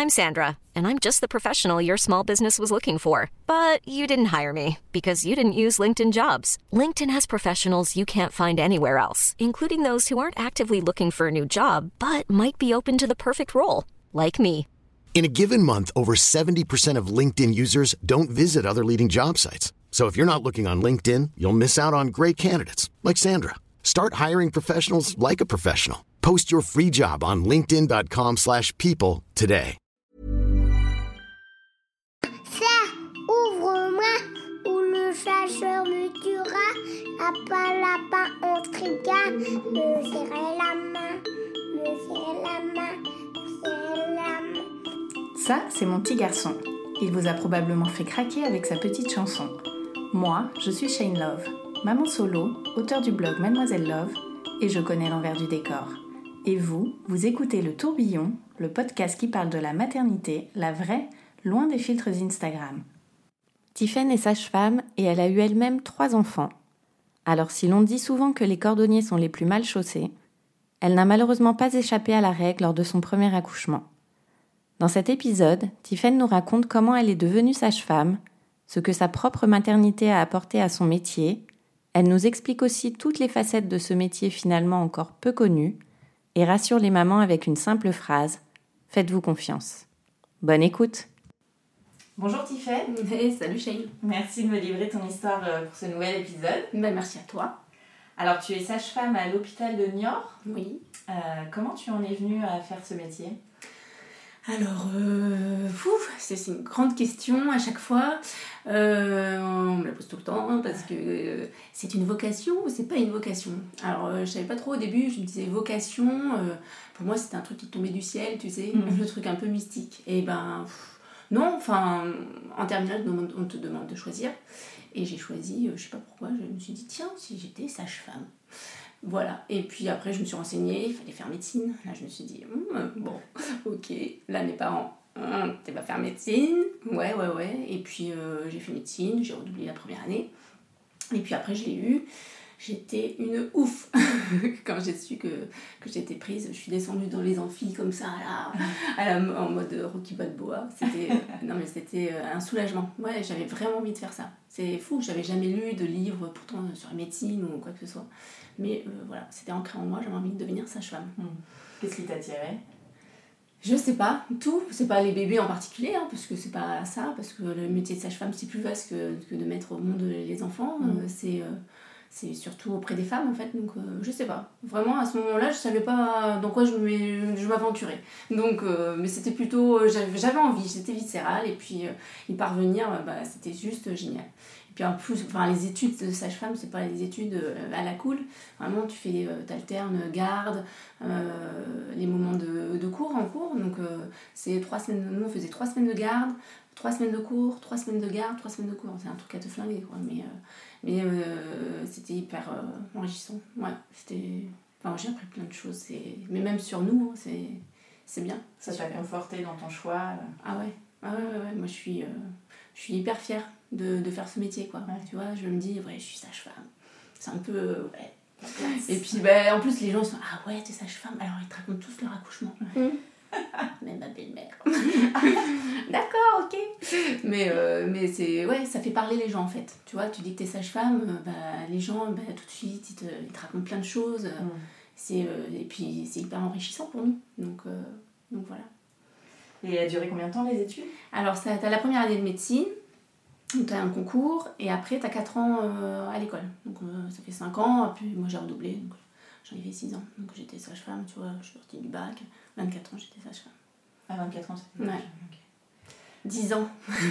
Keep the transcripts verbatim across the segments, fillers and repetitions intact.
I'm Sandra, and I'm just the professional your small business was looking for. But you didn't hire me because you didn't use LinkedIn Jobs. LinkedIn has professionals you can't find anywhere else, including those who aren't actively looking for a new job, but might be open to the perfect role, like me. In a given month, over seventy percent of LinkedIn users don't visit other leading job sites. So if you're not looking on LinkedIn, you'll miss out on great candidates like Sandra. Start hiring professionals like a professional. Post your free job on linkedin.com slash people today. Serre, ouvre-moi, ou le chasseur me tuera. Lapin, lapin, on trigua. Me serrer la main, me serrer la main, me serrer la main. Ça, c'est mon petit garçon. Il vous a probablement fait craquer avec sa petite chanson. Moi, je suis Shane Love, maman solo, auteure du blog Mademoiselle Love, et je connais l'envers du décor. Et vous, vous écoutez Le Tourbillon, le podcast qui parle de la maternité, la vraie, loin des filtres Instagram. Tiffaine est sage-femme et elle a eu elle-même trois enfants. Alors si l'on dit souvent que les cordonniers sont les plus mal chaussés, elle n'a malheureusement pas échappé à la règle lors de son premier accouchement. Dans cet épisode, Tiffaine nous raconte comment elle est devenue sage-femme, ce que sa propre maternité a apporté à son métier. Elle nous explique aussi toutes les facettes de ce métier finalement encore peu connu et rassure les mamans avec une simple phrase « Faites-vous confiance ». Bonne écoute. Bonjour Tiffaine. Hey, salut Shane. Merci de me livrer ton histoire pour ce nouvel épisode. Ben, merci à toi. Alors tu es sage-femme à l'hôpital de Niort. Oui. Euh, comment tu en es venue à faire ce métier ? Alors, euh, ouf, c'est, c'est une grande question à chaque fois. Euh, on me la pose tout le temps hein, parce que euh, c'est une vocation ou c'est pas une vocation. Alors, euh, je savais pas trop au début, je me disais vocation. Euh, pour moi, c'était un truc qui tombait du ciel, tu sais, mmh. le truc un peu mystique. Et ben, pff, non, enfin, en terminale, on te demande de choisir. Et j'ai choisi, euh, je sais pas pourquoi, je me suis dit, tiens, si j'étais sage-femme. Voilà, et puis après je me suis renseignée, il fallait faire médecine. Là je me suis dit, hm, bon, ok, là mes parents, hm, t'es pas faire médecine, ouais, ouais, ouais. Et puis euh, j'ai fait médecine, j'ai redoublé la première année. Et puis après je l'ai eu, j'étais une ouf. Quand j'ai su que, que j'étais prise, je suis descendue dans les amphis comme ça, là, à la, en mode Rocky Balboa. C'était, non mais c'était un soulagement. Ouais, j'avais vraiment envie de faire ça. C'est fou, j'avais jamais lu de livre pourtant sur la médecine ou quoi que ce soit. Mais euh, voilà, c'était ancré en moi, j'avais envie de devenir sage-femme. Mmh. Qu'est-ce qui t'attirait ? Je sais pas, tout. C'est pas les bébés en particulier, hein, parce que c'est pas ça, parce que le métier de sage-femme c'est plus vaste que, que de mettre au monde les enfants. Mmh. Euh, c'est, euh, c'est surtout auprès des femmes en fait, donc euh, je sais pas. Vraiment à ce moment-là, je savais pas dans quoi je, je m'aventurais. Donc, euh, mais c'était plutôt. J'avais, j'avais envie, j'étais viscérale, et puis euh, y parvenir, bah, c'était juste génial. Puis en plus, enfin, les études de sage-femme, c'est pas les études à la cool. Vraiment, tu fais, euh, t'alternes garde, euh, les moments de, de cours en cours. Donc, euh, c'est trois semaines. Nous, on faisait trois semaines de garde, trois semaines de cours, trois semaines de garde, trois semaines de cours. C'est un truc à te flinguer, quoi. Mais, euh, mais euh, c'était hyper euh, enrichissant. Ouais, c'était. Enfin, j'ai appris plein de choses. C'est... Mais même sur nous, hein, c'est, c'est bien. Ça t'a conforté dans ton choix. Ah ouais, ah ouais, ouais, ouais. Moi, je suis, euh, je suis hyper fière. De, de faire ce métier, quoi. Ouais. Tu vois, je me dis, ouais, je suis sage-femme. C'est un peu, ouais. Et puis, bah, en plus, les gens sont, ah ouais, t'es sage-femme. Alors, ils te racontent tous leur accouchement. Mmh. Même ma belle-mère. D'accord, ok. Mais, euh, mais c'est, ouais, ça fait parler les gens, en fait. Tu vois, tu dis que t'es sage-femme, bah, les gens, bah, tout de suite, ils te, ils te racontent plein de choses. Mmh. C'est, euh, et puis, c'est hyper enrichissant pour nous. Donc, euh, donc voilà. Et a duré combien de temps, les études ? Alors, ça, t'as la première année de médecine. Donc tu as un concours et après tu as quatre ans euh, à l'école. Donc euh, ça fait cinq ans, et puis moi j'ai redoublé, donc j'en ai fait six ans. Donc j'étais sage-femme, tu vois, je suis sortie du bac. vingt-quatre ans j'étais sage-femme. À vingt-quatre ans c'était ouais. Okay. dix ans.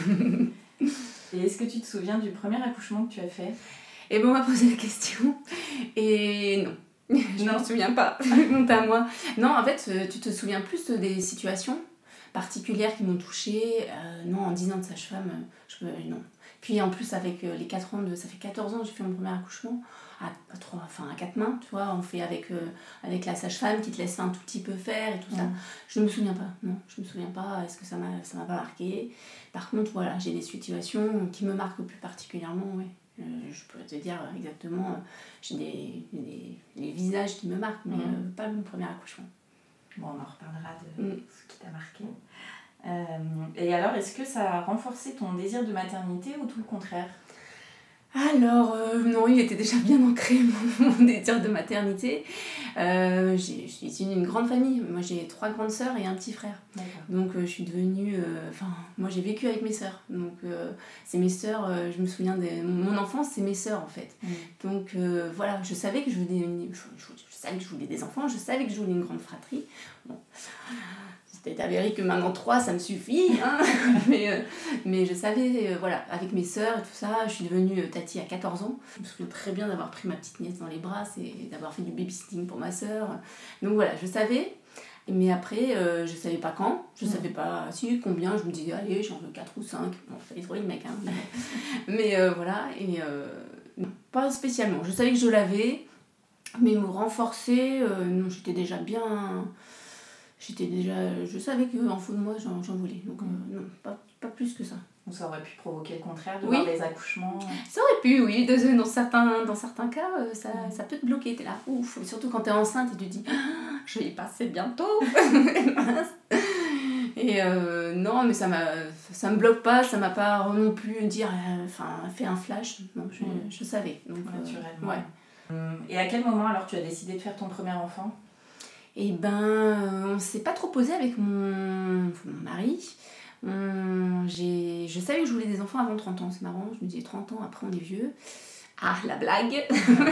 Et est-ce que tu te souviens du premier accouchement que tu as fait ? Et bon, on m'a posé la question et non. Je ne me souviens pas. Honte à moi. Non, en fait, tu te souviens plus des situations particulières qui m'ont touchée. Euh, non, en dix ans de sage-femme, je peux, non. Puis en plus, avec les quatre ans de... Ça fait quatorze ans que j'ai fait mon premier accouchement, à, à, trois, enfin, à quatre mains, tu vois, on fait avec, euh, avec la sage-femme qui te laisse un tout petit peu faire et tout mmh. ça. Je ne me souviens pas, non, je ne me souviens pas, est-ce que ça m'a, ça m'a pas marqué. Par contre, voilà, j'ai des situations qui me marquent plus particulièrement, oui. Euh, je pourrais te dire exactement, euh, j'ai des, des, des visages qui me marquent, mais mmh. euh, pas mon premier accouchement. Bon, on en reparlera de mmh. ce qui t'a marqué. Euh, Euh, et alors, est-ce que ça a renforcé ton désir de maternité ou tout le contraire ? Alors, euh, non, il était déjà bien ancré, mon, mon désir de maternité. Euh, j'ai, je suis issue d'une grande famille. Moi, j'ai trois grandes sœurs et un petit frère. D'accord. Donc, euh, je suis devenue... Enfin, euh, moi, j'ai vécu avec mes sœurs. Donc, euh, c'est mes sœurs, euh, je me souviens... de mon enfance, c'est mes sœurs, en fait. Mmh. Donc, euh, voilà, je savais que je voulais... Une, je, je, je savais que je voulais des enfants, je savais que je voulais une grande fratrie. Bon... C'était avéré que maintenant trois, ça me suffit, hein. mais, euh, mais je savais, euh, voilà, avec mes sœurs et tout ça, je suis devenue euh, tati à quatorze ans. Je me souviens très bien d'avoir pris ma petite nièce dans les bras et d'avoir fait du babysitting pour ma sœur. Donc voilà, je savais, mais après, euh, je savais pas quand, je mmh. savais pas si, combien, je me disais, allez, j'en veux quatre ou cinq. Bon, il fallait trouver le mec, hein. mais euh, voilà, et euh, pas spécialement. Je savais que je l'avais, mais me renforcer, euh, non, j'étais déjà bien... J'étais déjà, je savais qu'en fond de moi, j'en, j'en voulais. Donc, euh, non, pas, pas plus que ça. Donc, ça aurait pu provoquer le contraire, de oui. voir des accouchements. Ça aurait pu, oui. De, dans, certains, dans certains cas, euh, ça, mmh. ça peut te bloquer. T'es là, ouf. Surtout quand t'es enceinte et tu te dis, ah, je vais y passer bientôt. et euh, non, mais ça m'a, ça me bloque pas. Ça m'a pas non plus dire, enfin, euh, fait un flash. Non, je, mmh. je savais. Donc, naturellement. Euh, ouais. Et à quel moment, alors, tu as décidé de faire ton premier enfant ? Eh ben, euh, on ne s'est pas trop posé avec mon, mon mari. On, j'ai, je savais que je voulais des enfants avant trente ans, c'est marrant. Je me disais trente ans, après on est vieux. Ah, la blague.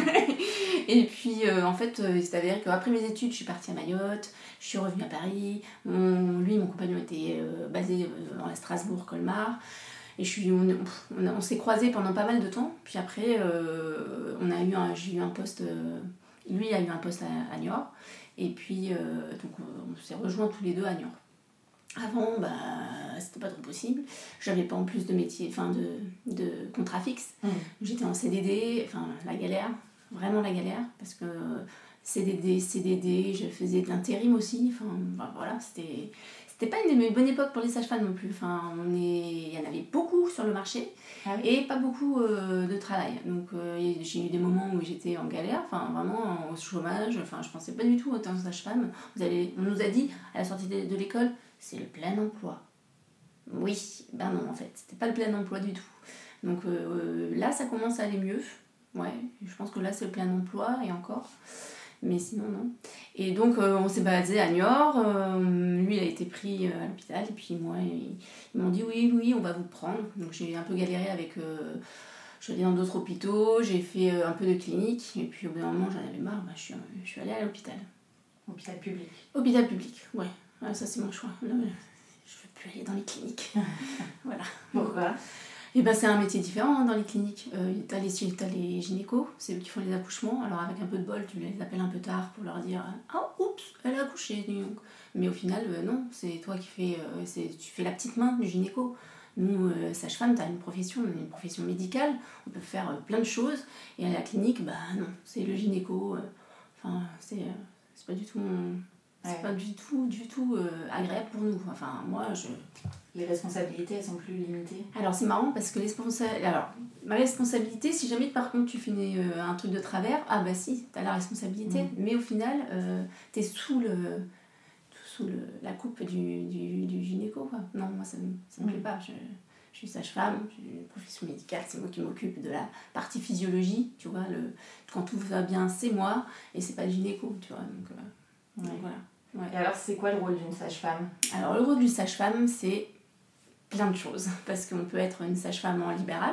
Et puis, euh, en fait, il s'est avéré qu'après mes études, je suis partie à Mayotte, je suis revenue à Paris. Mon, lui, mon compagnon était euh, basé euh, à Strasbourg, Colmar. Et je suis, on, on, on s'est croisés pendant pas mal de temps. Puis après, euh, on a eu un, j'ai eu un poste... Euh, lui a eu un poste à, à Niort. Et puis, euh, donc, on s'est rejoints tous les deux à Niort. Avant, bah, c'était pas trop possible. J'avais pas en plus de métier, enfin, de, de contrat fixe. Mmh. J'étais en C D D, enfin, la galère, vraiment la galère, parce que C D D, C D D, je faisais de l'intérim aussi. Enfin, bah, voilà, c'était... C'était pas une bonne époque pour les sages-femmes non plus. Enfin, on est... Il y en avait beaucoup sur le marché ah oui. et pas beaucoup euh, de travail. Donc euh, j'ai eu des moments où j'étais en galère, enfin vraiment au chômage. Enfin, je pensais pas du tout en tant que sage-femme. Vous allez... On nous a dit à la sortie de, de l'école, c'est le plein emploi. Oui, ben non en fait, c'était pas le plein emploi du tout. Donc euh, là, ça commence à aller mieux. Ouais, je pense que là c'est le plein emploi et encore. Mais sinon, non. Et donc, euh, on s'est basé à Niort. Euh, lui, il a été pris euh, à l'hôpital. Et puis, moi, ils, ils m'ont dit oui, oui, on va vous prendre. Donc, j'ai un peu galéré avec... Euh, je suis allée dans d'autres hôpitaux. J'ai fait euh, un peu de clinique. Et puis, au bout d'un moment, j'en avais marre. Bah, je, suis, je suis allée à l'hôpital. Hôpital public. Hôpital public, ouais. ouais. Ça, c'est mon choix. Là, je ne veux plus aller dans les cliniques. Voilà. Pourquoi ? Et ben, c'est un métier différent hein, dans les cliniques. Euh, t'as, les, t'as les gynécos, c'est eux qui font les accouchements. Alors avec un peu de bol, tu les appelles un peu tard pour leur dire « Ah, oups, elle a accouché !» Mais au final, euh, non, c'est toi qui fais, euh, c'est, tu fais la petite main du gynéco. Nous, euh, sage-femme, t'as une profession, une profession médicale, on peut faire euh, plein de choses. Et à la clinique, bah non, c'est le gynéco. Enfin, euh, c'est, euh, c'est pas du tout... C'est ouais. pas du tout, du tout euh, agréable pour nous. Enfin, moi, je... Les responsabilités, elles sont plus limitées. Alors, c'est marrant parce que les responsa... Alors, ma responsabilité, si jamais, par contre, tu fais euh, un truc de travers, ah bah si, t'as la responsabilité. Mmh. Mais au final, euh, t'es sous, le, sous le, la coupe du, du, du gynéco, quoi. Non, moi, ça me, ça me mmh. plaît pas. Je, je suis sage-femme, j'ai une profession médicale, c'est moi qui m'occupe de la partie physiologie, tu vois. Le, quand tout va bien, c'est moi, et c'est pas le gynéco, tu vois. Donc, euh, ouais. donc voilà. Ouais. Et alors, c'est quoi le rôle d'une sage-femme ? Alors, le rôle d'une sage-femme, c'est plein de choses. Parce qu'on peut être une sage-femme en libéral.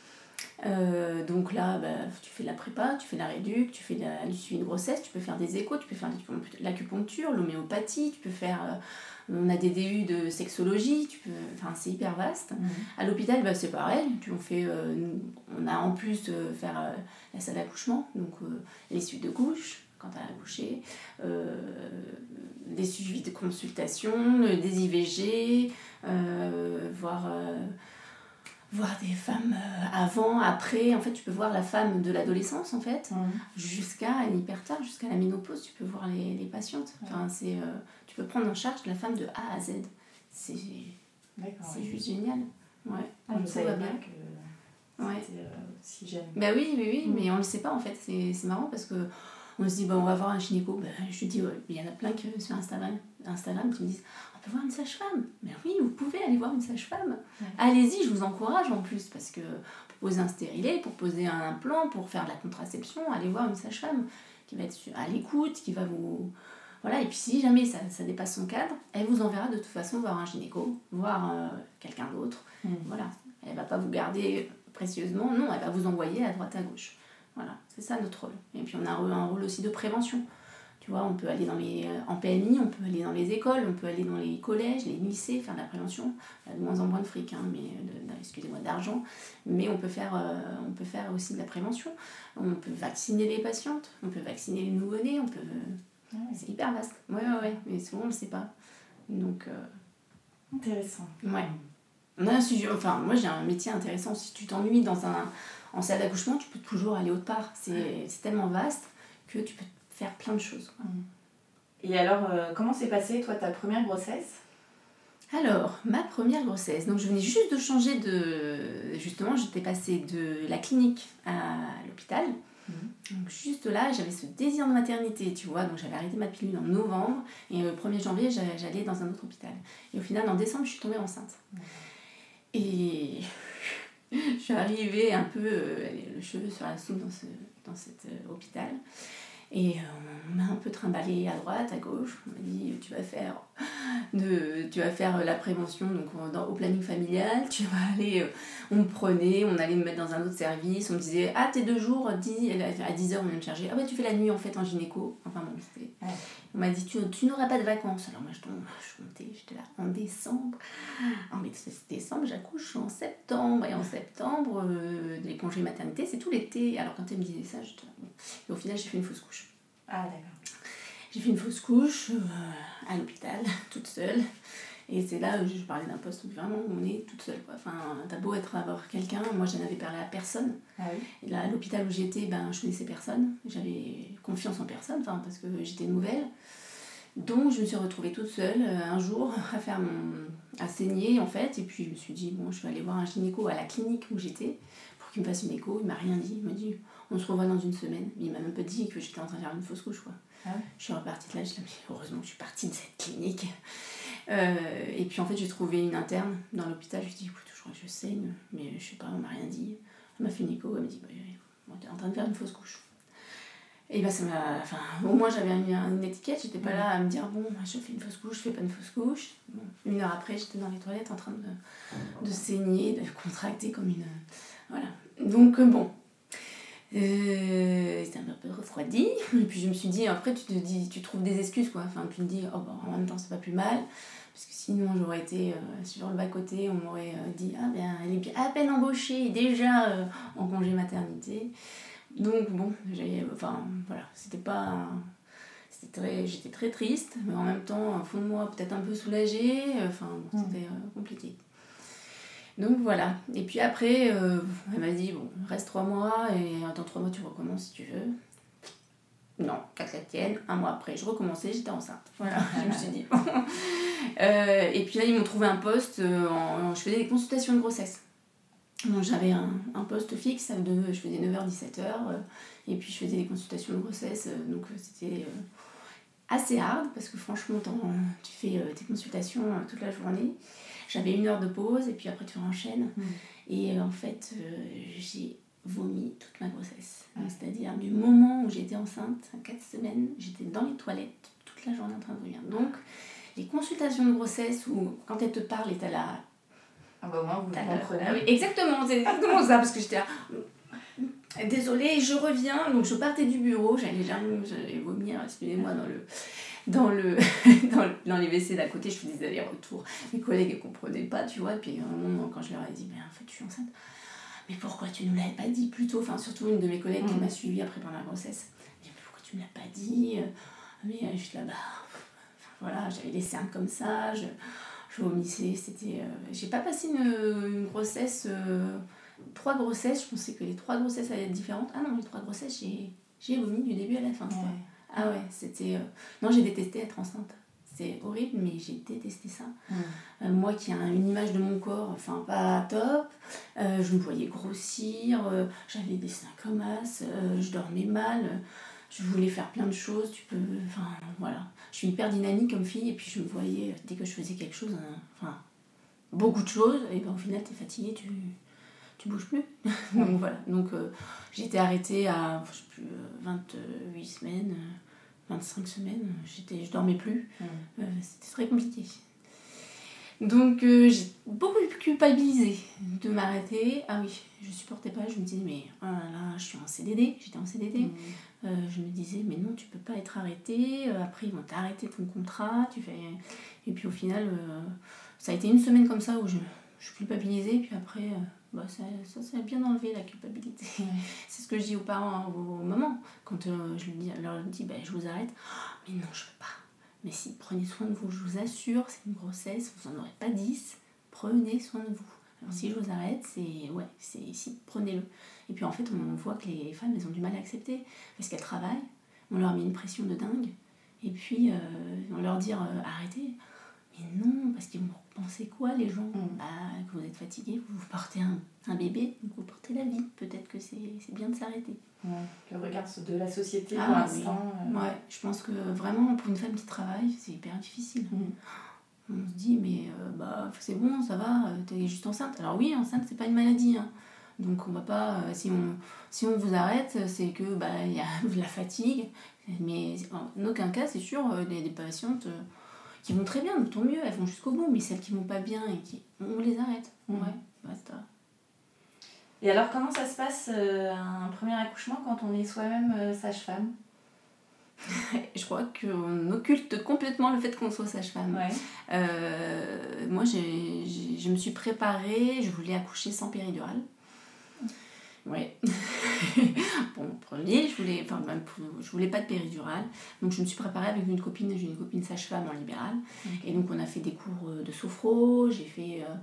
Euh, donc là, bah, tu fais de la prépa, tu fais de la réduc, tu fais de la, du suivi de grossesse, tu peux faire des échos, tu peux faire de l'acupuncture, l'homéopathie, tu peux faire... Euh, on a des D U de sexologie, tu peux, enfin, c'est hyper vaste. Mmh. À l'hôpital, bah, c'est pareil. Tu, on, fait, euh, on a en plus euh, faire euh, la salle d'accouchement, donc euh, les suites de couches. Quand elle a accouché, euh, des suivis de consultation, des I V G, euh, voir, euh, voir des femmes euh, avant, après. En fait, tu peux voir la femme de l'adolescence, en fait, mmh. jusqu'à hyper tard, jusqu'à la ménopause, tu peux voir les, les patientes. Enfin, c'est, euh, tu peux prendre en charge la femme de A à Z. C'est, c'est juste génial. Ouais. Ah, je savais bien que ouais. c'était euh, si jeune. Bah oui, oui, oui, mmh. mais on ne le sait pas, en fait. C'est, c'est marrant parce que on se dit, bah, on va voir un gynéco. Bah, je dis, ouais, il y en a plein que sur Instagram, Instagram qui me disent, on peut voir une sage-femme. Mais oui, allez voir une sage-femme. Ouais. Allez-y, je vous encourage en plus, parce que pour poser un stérilet, pour poser un implant, pour faire de la contraception, allez voir une sage-femme qui va être à l'écoute, qui va vous... Voilà, et puis si jamais ça, ça dépasse son cadre, elle vous enverra de toute façon voir un gynéco, voir euh, quelqu'un d'autre. Mmh. Voilà, elle va pas vous garder précieusement, non, elle va vous envoyer à droite à gauche. Voilà, c'est ça notre rôle. Et puis on a un rôle aussi de prévention. Tu vois, on peut aller dans les, en P M I, on peut aller dans les écoles, on peut aller dans les collèges, les lycées, faire de la prévention. De moins en moins de fric, hein, mais de, de, excusez-moi, d'argent. Mais on peut, faire, euh, on peut faire aussi de la prévention. On peut vacciner les patientes, on peut vacciner les nouveau-nés, on peut... Ouais. C'est hyper vaste. Ouais, ouais, ouais, mais souvent on ne le sait pas. Donc... Euh... Intéressant. Ouais. On a un sujet... Enfin, moi j'ai un métier intéressant. Si tu t'ennuies dans un... en salle d'accouchement, tu peux toujours aller autre part. C'est, ouais. c'est tellement vaste que tu peux faire plein de choses. Et alors, euh, comment s'est passée, toi, ta première grossesse ? Alors, ma première grossesse. Donc, je venais juste de changer de... Justement, j'étais passée de la clinique à l'hôpital. Mmh. Donc, juste là, j'avais ce désir de maternité, tu vois. Donc, j'avais arrêté ma pilule en novembre. Et le premier janvier, j'allais dans un autre hôpital. Et au final, en décembre, je suis tombée enceinte. Mmh. Et... je suis arrivée un peu euh, le cheveu sur la soupe dans, ce, dans cet euh, hôpital. Et euh, on m'a un peu trimballée à droite, à gauche. On m'a dit tu vas faire, de, tu vas faire la prévention donc, dans, au planning familial. Tu vas aller, euh, on me prenait, on allait me mettre dans un autre service. On me disait ah t'es deux jours, dix, à dix heures on vient me charger. Ah bah tu fais la nuit en fait en gynéco. Enfin bon, c'était... Ouais. On m'a dit tu, tu n'auras pas de vacances. Alors moi je, tombe, je comptais, j'étais là en décembre. En décembre j'accouche en septembre. Et en septembre, euh, les congés maternité c'est tout l'été. Alors quand elle me disait ça, j'étais là, bon. Et au final j'ai fait une fausse couche. Ah d'accord. J'ai fait une fausse couche euh, à l'hôpital, toute seule. Et c'est là où je parlais d'un poste où vraiment on est toute seule, quoi. Enfin, t'as beau être avoir quelqu'un, moi je n'avais parlé à personne. Ah oui. Et là, à l'hôpital où j'étais, ben, je connaissais personne. J'avais confiance en personne, enfin, parce que j'étais nouvelle. Donc je me suis retrouvée toute seule euh, un jour à faire mon... à saigner en fait. Et puis je me suis dit, bon, je vais aller voir un gynéco à la clinique où j'étais pour qu'il me fasse une écho. Il m'a rien dit. Il m'a dit, on se revoit dans une semaine. Mais il m'a même pas dit que j'étais en train de faire une fausse couche, quoi. Ah oui. Je suis repartie de là, je me suis dit, heureusement que je suis partie de cette clinique. Euh, et puis en fait j'ai trouvé une interne dans l'hôpital, je lui ai dit écoute je crois que je saigne mais je sais pas, on m'a rien dit. Elle m'a fait une écho, elle m'a dit bah, bon, t'es en train de faire une fausse couche. Et bah ça m'a, enfin au moins j'avais une, une étiquette, j'étais pas là à me dire bon je fais une fausse couche, je fais pas une fausse couche. Bon, une heure après j'étais dans les toilettes en train de, de saigner, de contracter comme une... Voilà. Donc bon, Euh, c'était un peu refroidi et puis je me suis dit après tu te dis tu trouves des excuses quoi, enfin tu te dis oh bon en même temps c'est pas plus mal parce que sinon j'aurais été euh, sur le bas côté, on m'aurait euh, dit ah ben elle est bien à peine embauchée déjà euh, en congé maternité, donc bon j'ai enfin voilà c'était pas c'était très j'étais très triste mais en même temps au fond de moi peut-être un peu soulagée, enfin bon, c'était euh, compliqué. Donc voilà, et puis après, euh, elle m'a dit, bon, reste trois mois, et dans trois mois tu recommences si tu veux. Non, qu'à la tienne, un mois après, je recommençais, j'étais enceinte. Voilà, je me suis dit. euh, et puis là, ils m'ont trouvé un poste, euh, en, je faisais des consultations de grossesse. Donc j'avais un, un poste fixe, de, je faisais neuf heures dix-sept heures, euh, et puis je faisais des consultations de grossesse, euh, donc c'était euh, assez hard, parce que franchement, tu fais euh, tes consultations euh, toute la journée. J'avais une heure de pause et puis après tu enchaînes. Mmh. Et euh, en fait, euh, j'ai vomi toute ma grossesse. Mmh. C'est-à-dire du moment où j'étais enceinte, à quatre semaines, j'étais dans les toilettes toute la journée en train de vomir. Donc, les consultations de grossesse où quand elle te parle et t'as la... Ah bah moi, vous comprenez. Ah oui, exactement, c'est exactement ça, parce que j'étais là... Désolée, je reviens. Donc je partais du bureau, j'allais, j'allais vomir, excusez-moi, dans le... Dans, le, dans, le, dans les W C d'à côté, je faisais des allers-retours. Mes collègues ne comprenaient pas, tu vois. Et puis, à un moment, quand je leur ai dit, mais en fait, je suis enceinte. Mais pourquoi tu ne nous l'avais pas dit plus tôt ? Enfin, surtout une de mes collègues mmh. qui m'a suivie après pendant la grossesse. Mais pourquoi tu ne me l'as pas dit ? Mais juste là-bas, enfin, voilà, j'avais les cernes comme ça, je, je vomissais. C'était, euh, j'ai pas passé une, une grossesse, euh, trois grossesses. Je pensais que les trois grossesses allaient être différentes. Ah non, les trois grossesses, j'ai, j'ai vomi du début à la fin. Ouais. Ah ouais, c'était... Euh... Non, j'ai détesté être enceinte. C'est horrible, mais j'ai détesté ça. Mmh. Euh, moi qui ai une image de mon corps, enfin, pas top, euh, je me voyais grossir, euh, j'avais des seins comme as, euh, je dormais mal, euh, je voulais faire plein de choses, tu peux... Enfin, voilà. Je suis hyper dynamique comme fille, et puis je me voyais, dès que je faisais quelque chose, euh, enfin... beaucoup de choses, et ben, au final, tu es fatiguée, tu tu bouges plus. Donc voilà, donc euh, j'ai été arrêtée à je sais plus, vingt-huit semaines, vingt-cinq semaines, j'étais, je dormais plus, mmh. euh, c'était très compliqué. Donc euh, j'ai beaucoup culpabilisé de m'arrêter. Ah oui, je supportais pas, je me disais mais oh là là, je suis en C D D, j'étais en C D D. Mmh. Euh, je me disais mais non, tu peux pas être arrêtée, euh, après ils vont t'arrêter ton contrat, tu fais... Et puis au final, euh, ça a été une semaine comme ça où je, je culpabilisais, puis après, euh, bah, ça, ça, ça a bien enlevé la culpabilité. Mmh. C'est ce que je dis aux parents, aux, aux mamans, quand euh, je leur dis bah, je vous arrête, oh, mais non, je peux pas. Mais si, prenez soin de vous, je vous assure, c'est une grossesse, vous n'en aurez pas dix, prenez soin de vous. Alors si je vous arrête, c'est, ouais, c'est, si, prenez-le. Et puis en fait, on voit que les femmes, elles ont du mal à accepter, parce qu'elles travaillent, on leur met une pression de dingue, et puis euh, on leur dit euh, arrêtez. Mais non, parce qu'ils vont penser quoi les gens mmh. bah, que vous êtes fatigué, vous portez un, un bébé, donc vous portez la vie, peut-être que c'est, c'est bien de s'arrêter. Ouais, le regard de la société ah, pour l'instant. Oui. Euh... Ouais, je pense que vraiment pour une femme qui travaille, c'est hyper difficile. Mmh. On se dit, mais euh, bah, c'est bon, ça va, t'es juste enceinte. Alors oui, enceinte, c'est pas une maladie. Hein. Donc on va pas, euh, si, on, si on vous arrête, c'est que bah, y a de la fatigue. Mais en aucun cas, c'est sûr, euh, des, des patientes euh, qui vont très bien, tant mieux, elles vont jusqu'au bout. Mais celles qui vont pas bien, et qui, on les arrête. Mmh. Ouais, basta. Et alors, comment ça se passe euh, un premier accouchement quand on est soi-même euh, sage-femme ? Je crois qu'on occulte complètement le fait qu'on soit sage-femme. Ouais. Euh, moi, j'ai, j'ai, je me suis préparée, je voulais accoucher sans péridurale. Ouais. Bon, premier, je voulais, enfin, je voulais pas de péridurale. Donc, je me suis préparée avec une copine, j'ai une copine sage-femme en libéral. Okay. Et donc, on a fait des cours de sophro, j'ai fait... Euh,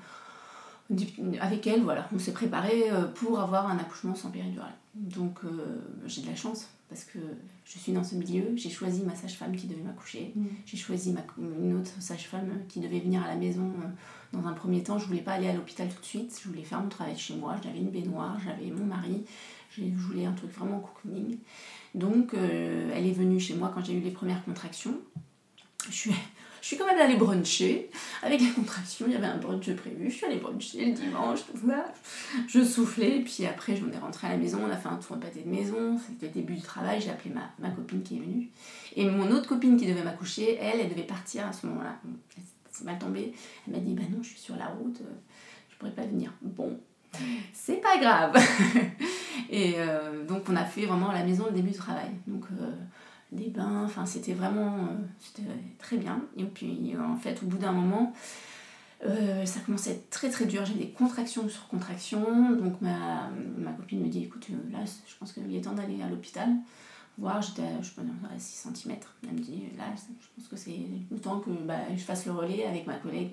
avec elle, voilà, on s'est préparé pour avoir un accouchement sans péridurale. Donc euh, j'ai de la chance parce que je suis dans ce milieu, j'ai choisi ma sage-femme qui devait m'accoucher, mmh. j'ai choisi ma, une autre sage-femme qui devait venir à la maison dans un premier temps. Je voulais pas aller à l'hôpital tout de suite, je voulais faire mon travail chez moi, j'avais une baignoire, j'avais mon mari, je voulais un truc vraiment cocooning. Donc euh, elle est venue chez moi quand j'ai eu les premières contractions. Je suis... Je suis quand même allée bruncher avec les contractions, il y avait un brunch prévu, je suis allée bruncher le dimanche, tout ça. Je soufflais, puis après on est rentré à la maison, on a fait un tour de pâté de maison, c'était le début du travail, j'ai appelé ma, ma copine qui est venue. Et mon autre copine qui devait m'accoucher, elle, elle devait partir à ce moment-là. C'est mal tombé, elle m'a dit, bah non, je suis sur la route, je pourrais pas venir. Bon, c'est pas grave. Et euh, donc on a fait vraiment à la maison le début du travail. Donc... Euh, des bains, enfin c'était vraiment euh, c'était très bien. Et puis en fait au bout d'un moment euh, ça commençait à être très très dur, j'avais des contractions sur contractions, donc ma, ma copine me dit écoute là je pense qu'il est temps d'aller à l'hôpital voir, j'étais à, je sais pas, à six centimètres, elle me dit là je pense que c'est le temps que bah, je fasse le relais avec ma collègue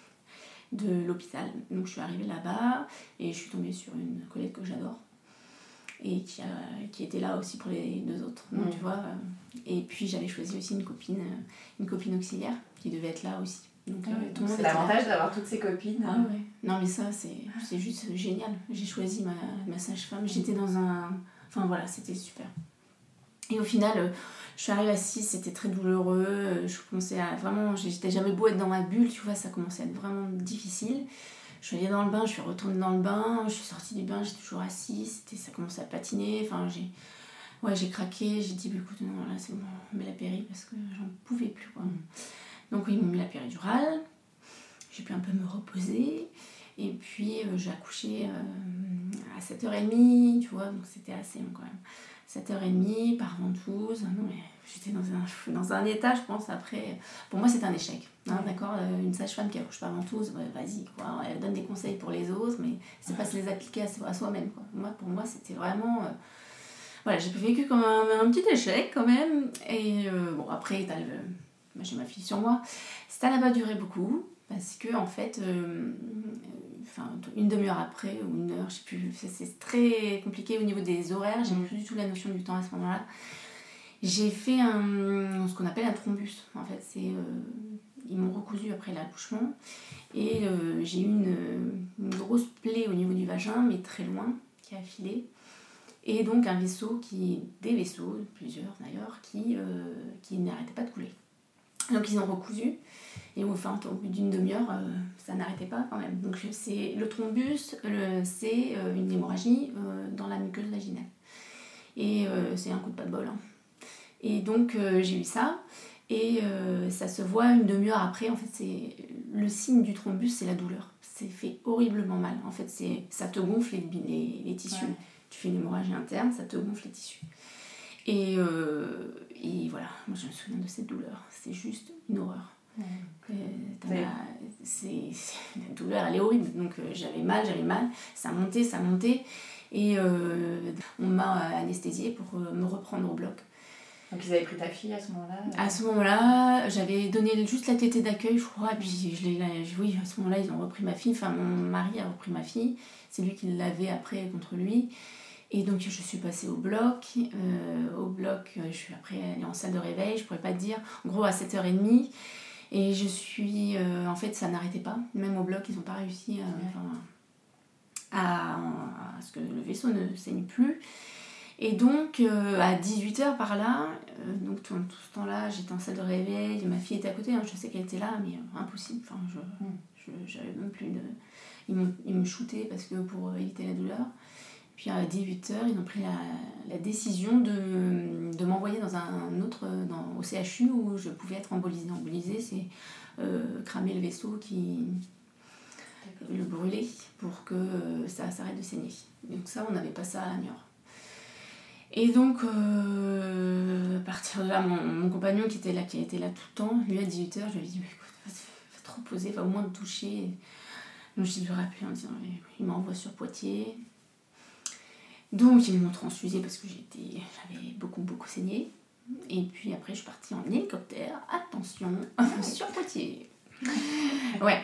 de l'hôpital. Donc je suis arrivée là-bas et je suis tombée sur une collègue que j'adore et qui, a, qui était là aussi pour les deux autres. Donc, mmh. tu vois, et puis j'avais choisi aussi une copine, une copine auxiliaire qui devait être là aussi. Donc, mmh. euh, tout Donc c'est l'avantage là. D'avoir toutes ces copines. Ah ouais. Non mais ça c'est, c'est juste génial. J'ai choisi ma, ma sage-femme, j'étais dans un... Enfin voilà, c'était super. Et au final, euh, je suis arrivée à six, c'était très douloureux. Je commençais à vraiment... J'étais jamais beau être dans ma bulle, tu vois, ça commençait à être vraiment difficile. Je suis allée dans le bain, je suis retournée dans le bain, je suis sortie du bain, j'étais toujours assise, c'était, ça commençait à patiner, enfin j'ai, ouais, j'ai craqué, j'ai dit bah, écoute non là c'est bon, on met la péri parce que j'en pouvais plus quoi. Donc oui, ils m'ont mis la péridurale, j'ai pu un peu me reposer et puis euh, j'ai accouché euh, à sept heures trente, tu vois, donc c'était assez long quand même. sept heures trente par ventouse, non mais j'étais dans un, dans un état je pense après, pour moi c'était un échec. Hein, d'accord, une sage-femme qui accouche par ventouse, ouais, vas-y quoi, elle donne des conseils pour les autres, mais c'est pas se les appliquer à, à soi-même quoi. Moi, pour moi, c'était vraiment, euh... voilà, j'ai vécu comme un, un petit échec quand même. Et euh, bon, après, t'as le... moi, j'ai ma fille sur moi. Ça n'a pas duré beaucoup parce que en fait, euh... enfin, une demi-heure après ou une heure, je sais plus, c'est, c'est très compliqué au niveau des horaires. J'ai mmh. plus du tout la notion du temps à ce moment-là. J'ai fait un, ce qu'on appelle un thrombus. En fait, c'est euh... ils m'ont recousu après l'accouchement et euh, j'ai eu une, une grosse plaie au niveau du vagin, mais très loin, qui a filé. Et donc un vaisseau, qui, des vaisseaux, plusieurs d'ailleurs, qui, euh, qui n'arrêtaient pas de couler. Donc ils ont recousu. Et enfin, au bout d'une demi-heure, euh, ça n'arrêtait pas quand même. Donc c'est, le thrombus, le, c'est euh, une hémorragie euh, dans la muqueuse vaginale. Et euh, c'est un coup de pas de bol. Hein. Et donc euh, j'ai eu ça. Et euh, ça se voit une demi-heure après. En fait, c'est le signe du thrombus, c'est la douleur. C'est fait horriblement mal. En fait, c'est, ça te gonfle les, les, les tissus. Ouais. Tu fais une hémorragie interne, ça te gonfle les tissus. Et, euh, et voilà, moi je me souviens de cette douleur. C'est juste une horreur. Ouais. Euh, c'est, c'est, la douleur, elle est horrible. Donc euh, j'avais mal, j'avais mal. Ça montait, ça montait. Et euh, on m'a anesthésiée pour euh, me reprendre au bloc. Donc ils avaient pris ta fille à ce moment-là euh... À ce moment-là, j'avais donné juste la tétée d'accueil, je crois, et puis je l'ai, oui, à ce moment-là, ils ont repris ma fille, enfin mon mari a repris ma fille, c'est lui qui l'avait après contre lui. Et donc je suis passée au bloc, euh, au bloc, je suis après allée en salle de réveil, je pourrais pas te dire, en gros à sept heures trente, et je suis, euh, en fait ça n'arrêtait pas, même au bloc, ils n'ont pas réussi à, ouais. à, à ce que le vaisseau ne saigne plus. Et donc, euh, à dix-huit heures par là, euh, donc tout, tout ce temps-là, j'étais en salle de réveil, ma fille était à côté, hein, je sais qu'elle était là, mais euh, impossible. Enfin, je, mm. je, j'avais même plus de... Ils, m'ont, ils me shootaient parce que pour éviter la douleur. Puis à dix-huit heures, ils ont pris la, la décision de, de m'envoyer dans un autre, dans, au C H U où je pouvais être embolisée. Embolisée, c'est euh, cramer le vaisseau, qui, le brûler pour que euh, ça s'arrête de saigner. Donc ça, on n'avait pas ça à Niort. Et donc, euh, à partir de là, mon, mon compagnon qui était là, qui était là tout le temps, lui à dix-huit heures, je lui ai dit, mais écoute, va, va te reposer, va au moins te toucher. Donc je lui ai rappelé en disant, il m'envoie sur Poitiers. Donc ils m'ont transfusée parce que j'étais, j'avais beaucoup, beaucoup saigné. Et puis après, je suis partie en hélicoptère, attention, sur Poitiers. Ouais,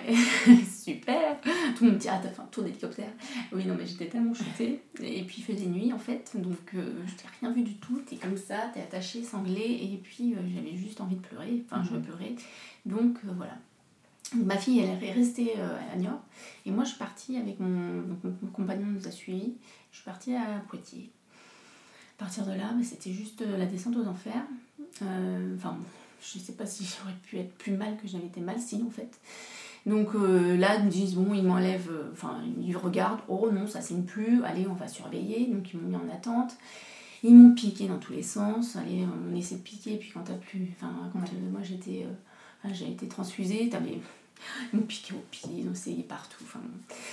super. Tout le monde me dit, ah, t'as fait un tour d'hélicoptère. Oui, non, mais j'étais tellement shootée. Et puis il faisait nuit en fait, donc euh, je t'ai rien vu du tout. T'es comme ça, t'es attachée, sanglée. Et puis euh, j'avais juste envie de pleurer. Enfin, mm-hmm. je pleurais. Donc euh, voilà. Donc, ma fille, elle est restée euh, à Niort. Et moi, je suis partie avec mon, donc, mon compagnon, nous a suivis. Je suis partie à Poitiers. À partir de là, bah, c'était juste la descente aux enfers. Euh, enfin, bon, je ne sais pas si j'aurais pu être plus mal que j'avais été mal, si en fait. Donc euh, là, ils me disent, bon, ils m'enlèvent, enfin, euh, ils regardent, oh non, ça saigne plus, allez, on va surveiller. Donc ils m'ont mis en attente. Ils m'ont piqué dans tous les sens. Allez, on essaie de piquer, puis quand t'as plus. Enfin, quand euh, moi j'étais. Euh, j'ai été transfusée, t'avais. Ils m'ont piqué au pied, ils ont essayé partout. Enfin,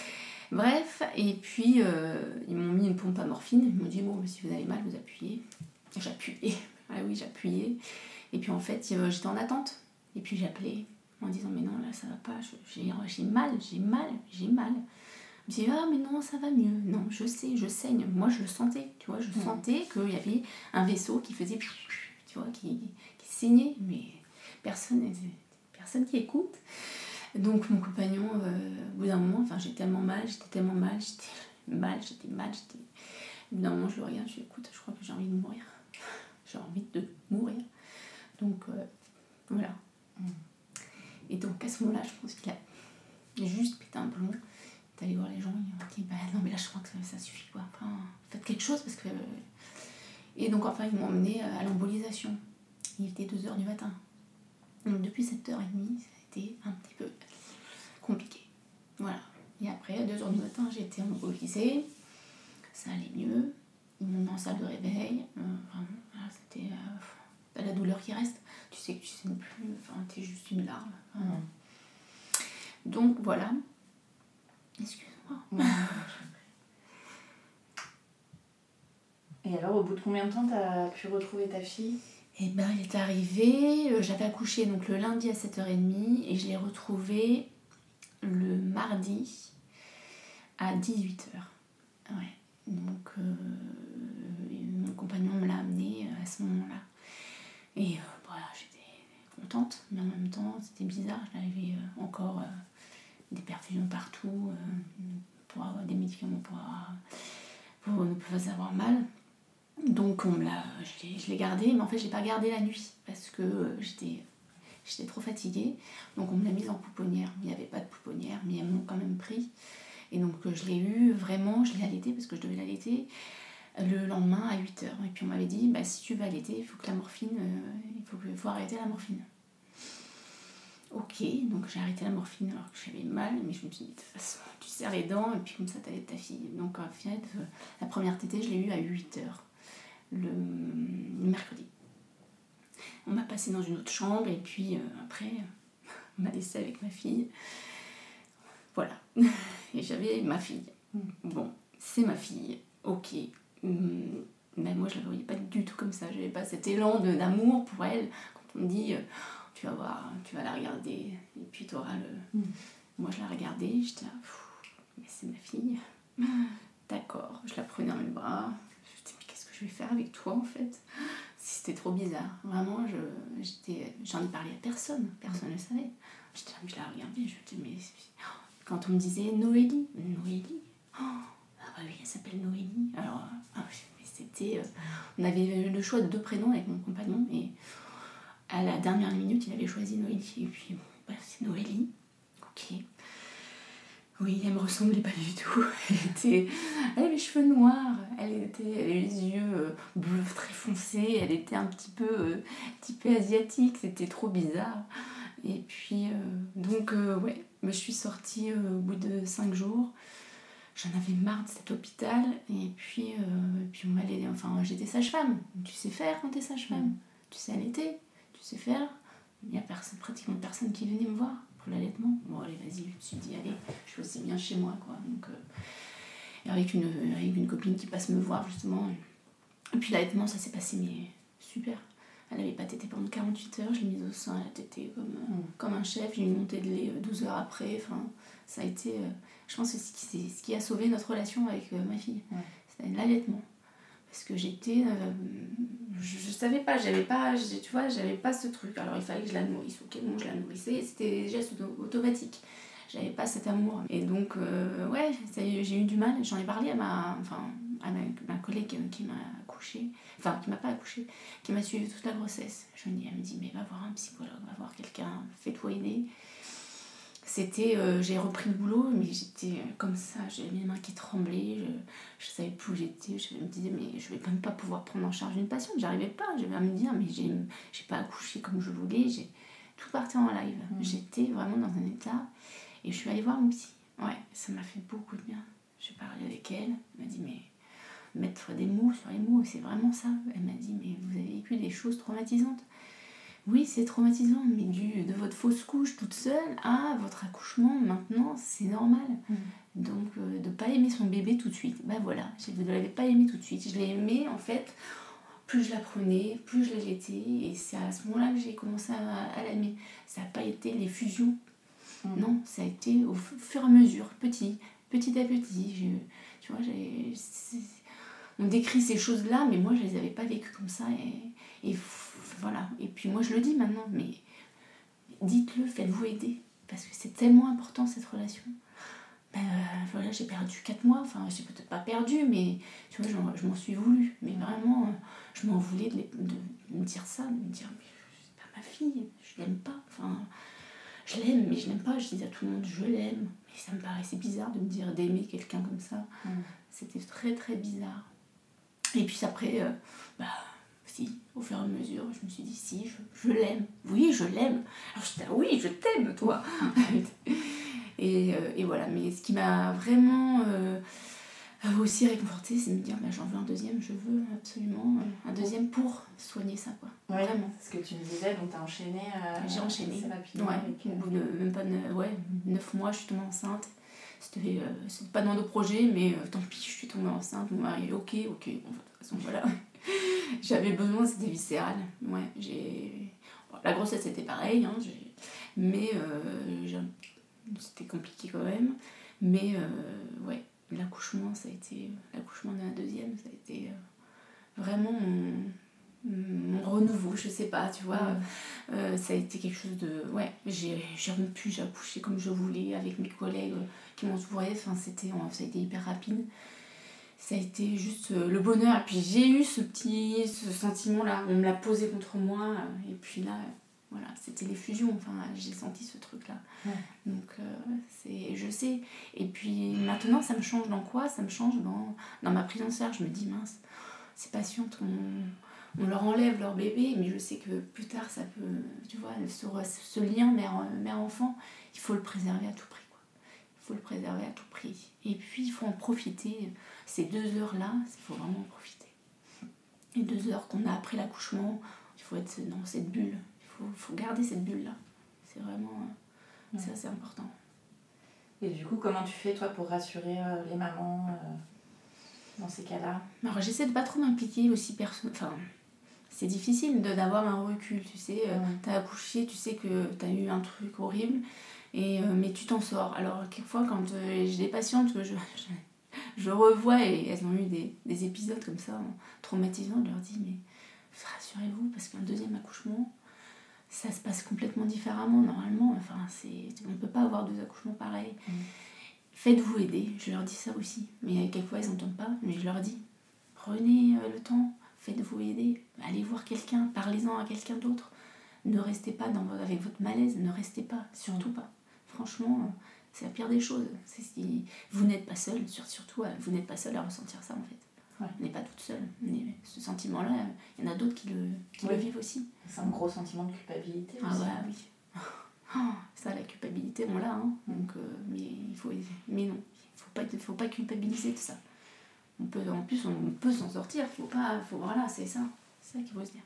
bref, et puis euh, ils m'ont mis une pompe à morphine. Ils m'ont dit, bon, si vous avez mal, vous appuyez. J'appuyais. Ah oui, j'appuyais. Et puis en fait, euh, j'étais en attente. Et puis j'appelais en disant, mais non, là, ça va pas. J'ai, j'ai mal, j'ai mal, j'ai mal. Je me disais, ah, mais non, ça va mieux. Non, je sais, je saigne. Moi, je le sentais. Tu vois, je mmh. sentais qu'il y avait un vaisseau qui faisait, tu vois, qui, qui saignait. Mais personne, personne qui écoute. Donc mon compagnon, euh, au bout d'un moment, enfin j'ai tellement mal, j'étais tellement mal, j'étais mal, j'étais mal, j'étais... Au bout d'un moment, je le regarde, je dis, écoute, je crois que j'ai envie de mourir. J'ai envie de mourir. Donc euh, voilà. Mm. Et donc à ce moment-là, je pense qu'il a juste pété un plomb. Il est allé voir les gens, il m'a dit, bah non mais là je crois que ça, ça suffit quoi. Enfin, faites quelque chose parce que... Et donc enfin ils m'ont emmené à l'embolisation. Il était deux heures du matin. Donc depuis sept heures trente, c'était un petit peu compliqué. Voilà. Et après, à deux heures du matin, j'ai été embolisée. Ça allait mieux. Ils m'ont mis en salle de réveil. Euh, vraiment, voilà, c'était euh, la douleur qui reste. Tu sais que tu saignes plus. Enfin, t'es juste une larme. Enfin, mmh. Donc, voilà. Excuse-moi. Mmh. Et alors, au bout de combien de temps t'as pu retrouver ta fille ? Eh ben, il est arrivé, euh, j'avais accouché donc le lundi à sept heures trente et je l'ai retrouvée le mardi à dix-huit heures. Ouais. Donc, euh, mon compagnon me l'a amenée à ce moment-là. Et euh, voilà, j'étais contente, mais en même temps, c'était bizarre. J'avais euh, encore euh, des perfusions partout euh, pour avoir des médicaments pour, avoir, pour ne pas avoir mal. Donc on me l'a, je, l'ai, je l'ai gardé, mais en fait je l'ai pas gardé la nuit parce que euh, j'étais, j'étais trop fatiguée. Donc on me l'a mise en pouponnière. Il n'y avait pas de pouponnière, mais elles m'ont quand même pris. Et donc euh, je l'ai eu vraiment, je l'ai allaitée parce que je devais l'allaiter le lendemain à huit heures. Et puis on m'avait dit, bah, si tu veux allaiter, il faut que la morphine, euh, il faut, faut arrêter la morphine. ok, donc j'ai arrêté la morphine alors que j'avais mal, mais je me suis dit, de toute façon, tu serres les dents et puis comme ça, t'allaites ta fille. Donc en fait, euh, la première tétée, je l'ai eue à huit heures, le, le mercredi. On m'a passé dans une autre chambre et puis euh, après, on m'a laissé avec ma fille. Voilà. Et j'avais ma fille. Bon, c'est ma fille, ok. Mais moi, je la voyais pas du tout comme ça. J'avais pas cet élan de, d'amour pour elle. Quand on me dit, euh, tu vas voir, tu vas la regarder et puis tu auras le... Mm. Moi, je la regardais, j'étais là, mais c'est ma fille. D'accord, je la prenais dans mes bras. Je me disais, mais qu'est-ce que je vais faire avec toi, en fait? C'était trop bizarre. Vraiment, je, j'étais, j'en ai parlé à personne. Personne ne le savait. J'étais là, je la regardais, je me disais, mais... Quand on me disait Noélie, Noélie, oh, ah bah oui, elle s'appelle Noélie. Alors, ah, c'était... Euh, on avait le choix de deux prénoms avec mon compagnon, et à la dernière minute, il avait choisi Noélie. Et puis, bon, bah, c'est Noélie. Ok. Oui, elle me ressemblait pas du tout. Elle était... Elle avait les cheveux noirs, elle, était... elle avait les yeux euh, bleus très foncés, elle était un petit peu euh, typée asiatique, c'était trop bizarre. Et puis, euh, donc, euh, ouais, je suis sortie euh, au bout de cinq jours. J'en avais marre de cet hôpital. Et puis, euh, et puis on m'allait... Enfin, j'étais sage-femme. Tu sais faire quand t'es sage-femme. Mmh. Tu sais allaiter. Tu sais faire. Il n'y a personne, pratiquement personne qui venait me voir pour l'allaitement. Bon, allez, vas-y. Je me suis dit, allez, je fais aussi bien chez moi, quoi. Donc, euh, avec, une, avec une copine qui passe me voir, justement. Et puis, l'allaitement, ça s'est passé, mais super. Elle n'avait pas tété pendant quarante-huit heures, je l'ai mise au sein, elle a tété comme, mmh. comme un chef, j'ai eu une montée de lait douze heures après, enfin, ça a été, euh, je pense que c'est ce qui a sauvé notre relation avec euh, ma fille, ouais. C'était l'allaitement, parce que j'étais, euh, je, je savais pas, j'avais pas, tu vois, j'avais pas ce truc, alors il fallait que je la nourrisse, ok, bon, je la nourrissais, c'était des gestes automatiques, j'avais pas cet amour, et donc, euh, ouais, ça, j'ai eu du mal, j'en ai parlé à ma, enfin, à ma, ma collègue qui m'a accouchée, enfin qui m'a pas accouchée, qui m'a suivi toute la grossesse. Je me dis, elle me dit, mais va voir un psychologue, va voir quelqu'un, fais-toi aider. C'était, euh, j'ai repris le boulot, mais j'étais comme ça, j'avais mes mains qui tremblaient, je, je savais plus où j'étais, je me disais, mais je vais même pas pouvoir prendre en charge une patiente, j'arrivais pas, j'avais à me dire, mais j'ai, j'ai pas accouché comme je voulais, j'ai tout parti en live. Mmh. J'étais vraiment dans un état, et je suis allée voir une psy. Ouais, ça m'a fait beaucoup de bien. J'ai parlé avec elle, elle m'a dit, mais mettre des mots sur les mots, c'est vraiment ça. Elle m'a dit, mais vous avez vécu des choses traumatisantes. Oui, c'est traumatisant, mais du, de votre fausse couche toute seule à votre accouchement, maintenant, c'est normal. Mmh. Donc, euh, de ne pas aimer son bébé tout de suite. Ben voilà, je ne l'avais pas aimé tout de suite. Je l'ai aimé, en fait, plus je la prenais, plus je l'allaitais, et c'est à ce moment-là que j'ai commencé à, à l'aimer. Ça n'a pas été les fusions. Mmh. Non, ça a été au fur et à mesure, petit, petit à petit. Je, tu vois, j'ai... C'est, on décrit ces choses-là, mais moi, je ne les avais pas vécues comme ça. Et, et voilà. Et puis moi, je le dis maintenant, mais dites-le, faites-vous aider. Parce que c'est tellement important, cette relation. Ben, euh, voilà, j'ai perdu quatre mois. Enfin, j'ai peut-être pas perdu, mais tu vois, je, je m'en suis voulu. Mais vraiment, je m'en voulais de, les, de, de me dire ça, de me dire, mais c'est pas ma fille, je l'aime pas. Enfin, je l'aime, mais je l'aime pas. Je disais à tout le monde, je l'aime. Mais ça me paraissait bizarre de me dire d'aimer quelqu'un comme ça. Mmh. C'était très, très bizarre. Et puis après, euh, bah, si, au fur et à mesure, je me suis dit, si, je, je l'aime. Oui, je l'aime. Alors je disais, oui, je t'aime, toi. et, euh, et voilà, mais ce qui m'a vraiment euh, aussi réconfortée, c'est de me dire, bah, j'en veux un deuxième, je veux absolument un deuxième pour soigner ça, quoi. Ouais, vraiment. Ce que tu me disais, donc t'as enchaîné. Euh, J'ai enchaîné. rapidement. Ouais, au bout de même pas neuf, ouais, neuf mois, je suis tombée enceinte. C'était, euh, c'était pas dans nos projets, mais euh, tant pis, je suis tombée enceinte. Mon mari, ok, ok, bon, de toute façon, voilà. J'avais besoin, c'était viscéral. Ouais, j'ai... Bon, la grossesse, c'était pareil, hein, j'ai... mais euh, j'ai... c'était compliqué quand même. Mais euh, ouais, l'accouchement, ça a été... L'accouchement de la deuxième, ça a été euh, vraiment mon... mon renouveau, je sais pas, tu vois. Mmh. Euh, ça a été quelque chose de... Ouais, j'ai, j'ai rompu, j'ai accouché comme je voulais, avec mes collègues qui m'entouraient. Enfin, c'était, ça a été hyper rapide. Ça a été juste le bonheur. Et puis j'ai eu ce petit ce sentiment-là. On me l'a posé contre moi. Et puis là, voilà, c'était l'effusion. Enfin, j'ai senti ce truc-là. Ouais. Donc, euh, c'est, je sais. Et puis maintenant, ça me change dans quoi ? Ça me change dans, dans ma prise en charge. Je me dis, mince, ces patientes ont... on leur enlève leur bébé, mais je sais que plus tard, ça peut, tu vois, ce, ce lien mère, mère-enfant, il faut le préserver à tout prix, quoi. Il faut le préserver à tout prix. Et puis, il faut en profiter. Ces deux heures-là, il faut vraiment en profiter. Les deux heures qu'on a après l'accouchement, il faut être dans cette bulle. Il faut, faut garder cette bulle-là. C'est vraiment, ouais. C'est assez important. Et du coup, comment tu fais, toi, pour rassurer euh, les mamans euh, dans ces cas-là? Alors, j'essaie de pas trop m'impliquer aussi perso... Enfin, c'est difficile de, d'avoir un recul, tu sais. Ouais. T'as accouché, tu sais que t'as eu un truc horrible, et, euh, mais tu t'en sors. Alors, quelquefois, quand euh, j'ai des patientes que je, je, je revois et elles ont eu des, des épisodes comme ça, traumatisants, je leur dis, mais rassurez-vous, parce qu'un deuxième accouchement, ça se passe complètement différemment, normalement. Enfin, c'est, on ne peut pas avoir deux accouchements pareils. Mmh. Faites-vous aider, je leur dis ça aussi. Mais quelquefois, ils n'entendent pas, mais je leur dis, prenez euh, le temps. Faites-vous aider, allez voir quelqu'un, parlez-en à quelqu'un d'autre. Ne restez pas dans, avec votre malaise, ne restez pas, surtout pas. Franchement, c'est la pire des choses. C'est si vous n'êtes pas seul, surtout vous n'êtes pas seul à ressentir ça en fait. Ouais. On n'est pas toute seule. Ce sentiment-là, il y en a d'autres qui le, qui oui. le vivent aussi. C'est un gros sentiment de culpabilité aussi. Ah ouais, oui. Oh, ça, la culpabilité, on l'a. Hein. Donc, euh, mais, il faut, mais non, il faut pas, faut pas culpabiliser de ça. On peut, en plus, on peut s'en sortir. Faut pas, faut, voilà, c'est ça. C'est ça qu'il faut se dire.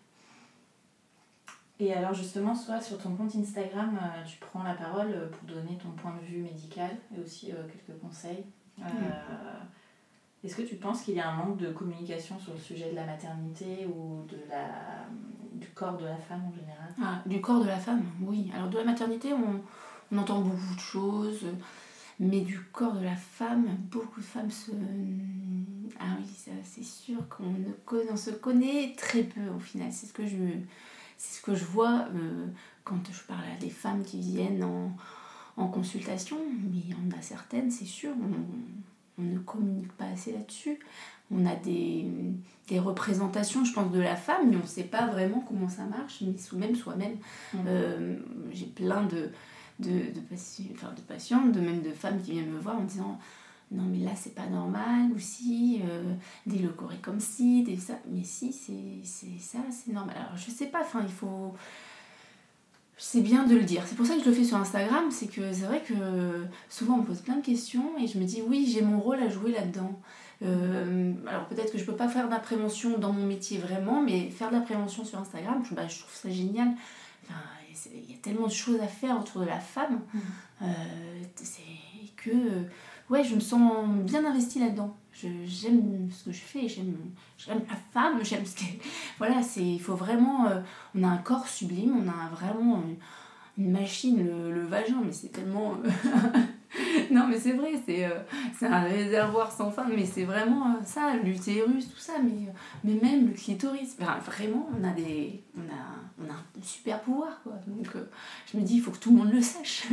Et alors, justement, soit sur ton compte Instagram, euh, tu prends la parole pour donner ton point de vue médical et aussi euh, quelques conseils. Euh, mmh. Est-ce que tu penses qu'il y a un manque de communication sur le sujet de la maternité ou de la, du corps de la femme en général? Ah, du corps de la femme, oui. Alors, de la maternité, on, on entend beaucoup de choses. Mais du corps de la femme, beaucoup de femmes se... Ah oui, ça, c'est sûr qu'on ne connaît, on se connaît très peu au final. C'est ce que je, c'est ce que je vois euh, quand je parle à des femmes qui viennent en, en consultation. Mais il y en a certaines, c'est sûr, on, on ne communique pas assez là-dessus. On a des, des représentations, je pense, de la femme, mais on ne sait pas vraiment comment ça marche, mais même soi-même. Mmh. Euh, j'ai plein de... De, de, patients, enfin de patientes, de même de femmes qui viennent me voir en disant non mais là c'est pas normal, ou si euh, des leucorrhées comme ci, des ça, mais si c'est, c'est ça, c'est normal. Alors je sais pas, enfin il faut, c'est bien de le dire, c'est pour ça que je le fais sur Instagram, c'est que c'est vrai que souvent on me pose plein de questions et je me dis oui j'ai mon rôle à jouer là-dedans. Euh, alors peut-être que je peux pas faire de la prévention dans mon métier vraiment, mais faire de la prévention sur Instagram, bah, je trouve ça génial. Enfin, il y a tellement de choses à faire autour de la femme mmh. euh, c'est que ouais, je me sens bien investie là-dedans. Je, j'aime ce que je fais, j'aime, j'aime la femme, j'aime ce qu'elle... Voilà, c'est, il faut vraiment... Euh, on a un corps sublime, on a vraiment une, une machine, le, le vagin, mais c'est tellement... Euh, non, mais c'est vrai, c'est, euh, c'est un réservoir sans fin, mais c'est vraiment euh, ça, l'utérus, tout ça, mais, euh, mais même le clitoris. Enfin, vraiment, on a, des, on, a, on a un super pouvoir, quoi. Donc, euh, je me dis, il faut que tout le monde le sache.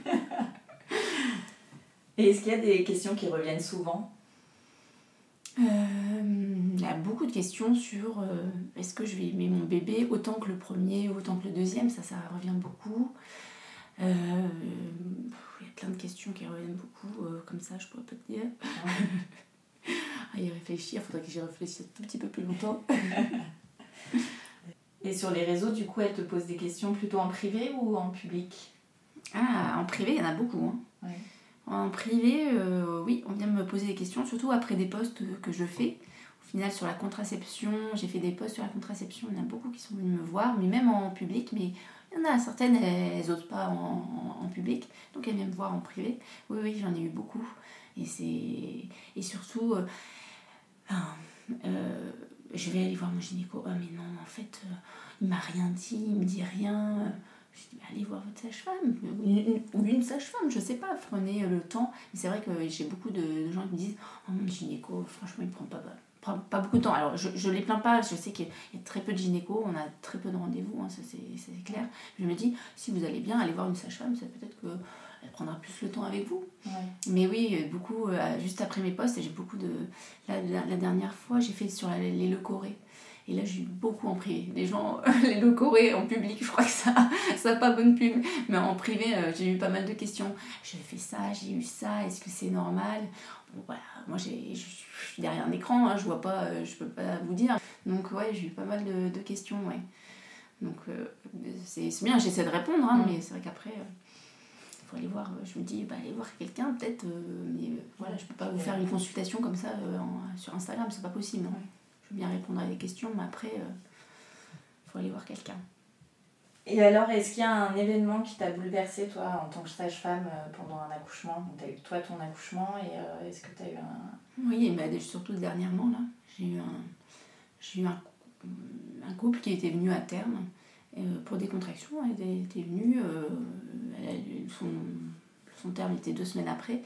Et est-ce qu'il y a des questions qui reviennent souvent ? euh, Il y a beaucoup de questions sur euh, est-ce que je vais aimer mon bébé autant que le premier ou autant que le deuxième, ça, ça revient beaucoup. Il euh, y a plein de questions qui reviennent beaucoup, euh, comme ça je pourrais pas te dire. À y réfléchir, il faudrait que j'y réfléchisse un tout petit peu plus longtemps. Et sur les réseaux, du coup, elles te posent des questions plutôt en privé ou en public ? Ah, en privé, il y en a beaucoup. Hein. Ouais. En privé, euh, oui, on vient me poser des questions, surtout après des posts que je fais. Au final, sur la contraception, j'ai fait des posts sur la contraception, il y en a beaucoup qui sont venus me voir, mais même en public, mais il y en a certaines, elles n'osent pas en, en, en public, donc elles viennent me voir en privé. Oui, oui, j'en ai eu beaucoup. Et, c'est... et surtout, euh, euh, je vais aller voir mon gynéco. Ah, mais non, en fait, euh, il m'a rien dit, il me dit rien. Je dis, bah, allez voir votre sage-femme, ou une, une, une sage-femme, je sais pas, prenez le temps. Mais c'est vrai que j'ai beaucoup de, de gens qui me disent, oh, mon gynéco, franchement, il prend pas, prend pas beaucoup de temps. Alors, je, je les plains pas, je sais qu'il y a très peu de gynéco, on a très peu de rendez-vous, hein, ça c'est, c'est clair. Je me dis, si vous allez bien, allez voir une sage-femme, ça peut-être qu'elle prendra plus le temps avec vous. Ouais. Mais oui, beaucoup, euh, juste après mes posts, j'ai beaucoup de... La, la, la dernière fois, j'ai fait sur la, les leucorrhées. Et là, j'ai eu beaucoup en privé. Les gens, les locaux en public, je crois que ça n'a pas bonne pub. Mais en privé, euh, j'ai eu pas mal de questions. J'ai fait ça, j'ai eu ça, est-ce que c'est normal ? Bon, voilà, moi, j'ai, je suis derrière un écran, hein, je vois pas, euh, je peux pas vous dire. Donc, ouais, j'ai eu pas mal de, de questions, ouais. Donc, euh, c'est, c'est bien, j'essaie de répondre, hein, mmh. mais c'est vrai qu'après, il euh, faut aller voir. Je me dis, bah, aller voir quelqu'un, peut-être, euh, mais euh, voilà, je peux pas vous faire une consultation comme ça euh, en, sur Instagram, c'est pas possible, non. Je veux bien répondre à des questions, mais après, il euh, faut aller voir quelqu'un. Et alors, est-ce qu'il y a un événement qui t'a bouleversée, toi, en tant que sage-femme, euh, pendant un accouchement ? Tu as eu, toi, ton accouchement, et euh, est-ce que tu as eu un... Oui, mais surtout dernièrement, là, j'ai eu un, j'ai eu un, un couple qui était venu à terme euh, pour des contractions. Elle était venue, euh, elle, son, son terme était deux semaines après.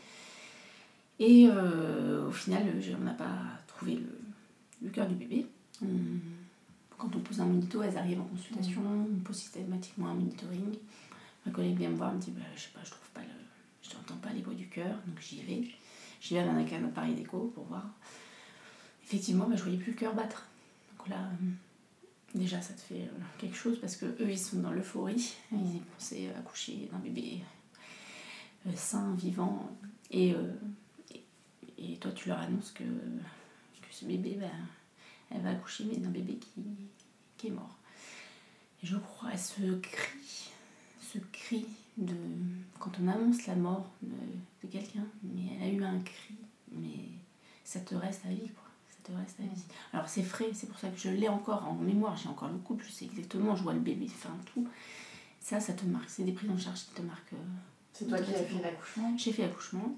Et euh, au final, on n'a pas trouvé le, le cœur du bébé. On, quand on pose un monito, elles arrivent en consultation, on pose systématiquement un monitoring. Ma collègue vient me voir, me dit bah, je sais pas, je trouve pas le, je n'entends pas les bruits du cœur, donc j'y vais. J'y vais avec un appareil d'écho pour voir. Effectivement, bah, je voyais plus le cœur battre. Donc là, déjà, ça te fait euh, quelque chose parce que eux, ils sont dans l'euphorie. Ils pensaient accoucher d'un bébé euh, sain, vivant, et, euh, et et toi, tu leur annonces que que ce bébé, bah, elle va accoucher, mais d'un bébé qui, qui est mort. Et je crois à ce cri, ce cri de... Quand on annonce la mort de, de quelqu'un, mais elle a eu un cri, mais ça te reste à vie, quoi. Ça te reste à vie. Alors c'est frais, c'est pour ça que je l'ai encore en mémoire, j'ai encore le couple, je sais exactement, je vois le bébé, enfin tout. Ça, ça te marque, c'est des prises en charge qui te marquent. C'est toi qui as fait l'accouchement ? J'ai fait l'accouchement.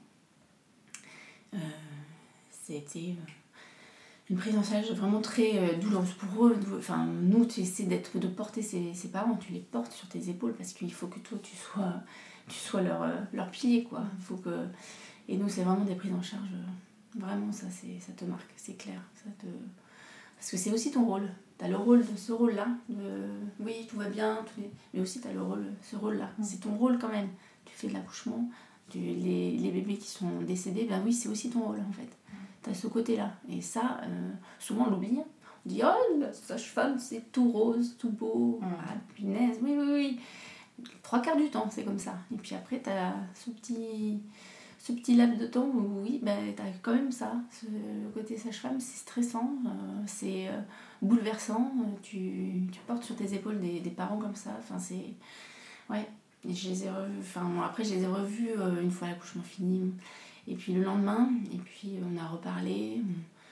Euh, c'était... une prise en charge vraiment très euh, douloureuse pour eux. Enfin, nous, tu essaies d'être, de porter ses, ses parents, tu les portes sur tes épaules parce qu'il faut que toi, tu sois, tu sois leur, euh, leur pilier, quoi. Il faut que... Et nous, c'est vraiment des prises en charge. Euh, vraiment, ça, c'est, ça te marque, c'est clair. Ça te... Parce que c'est aussi ton rôle. Tu as le rôle de ce rôle-là. De... Oui, tout va bien, tout est... mais aussi tu as le rôle, ce rôle-là. Mmh. C'est ton rôle quand même. Tu fais de l'accouchement, tu... les, les bébés qui sont décédés, ben oui, c'est aussi ton rôle, en fait. T'as ce côté-là. Et ça, euh, souvent on l'oublie. On dit, oh, la sage-femme, c'est tout rose, tout beau. Mmh. Ah, punaise, oui, oui, oui. Trois quarts du temps, c'est comme ça. Et puis après, t'as ce petit, ce petit laps de temps où, oui, ben, t'as quand même ça. Ce, le côté sage-femme, c'est stressant, euh, c'est euh, bouleversant. Tu, tu portes sur tes épaules des, des parents comme ça. Enfin, c'est... Ouais. Et je les ai revus... Enfin, bon, après, je les ai revus euh, une fois l'accouchement fini. Et puis le lendemain, et puis on a reparlé,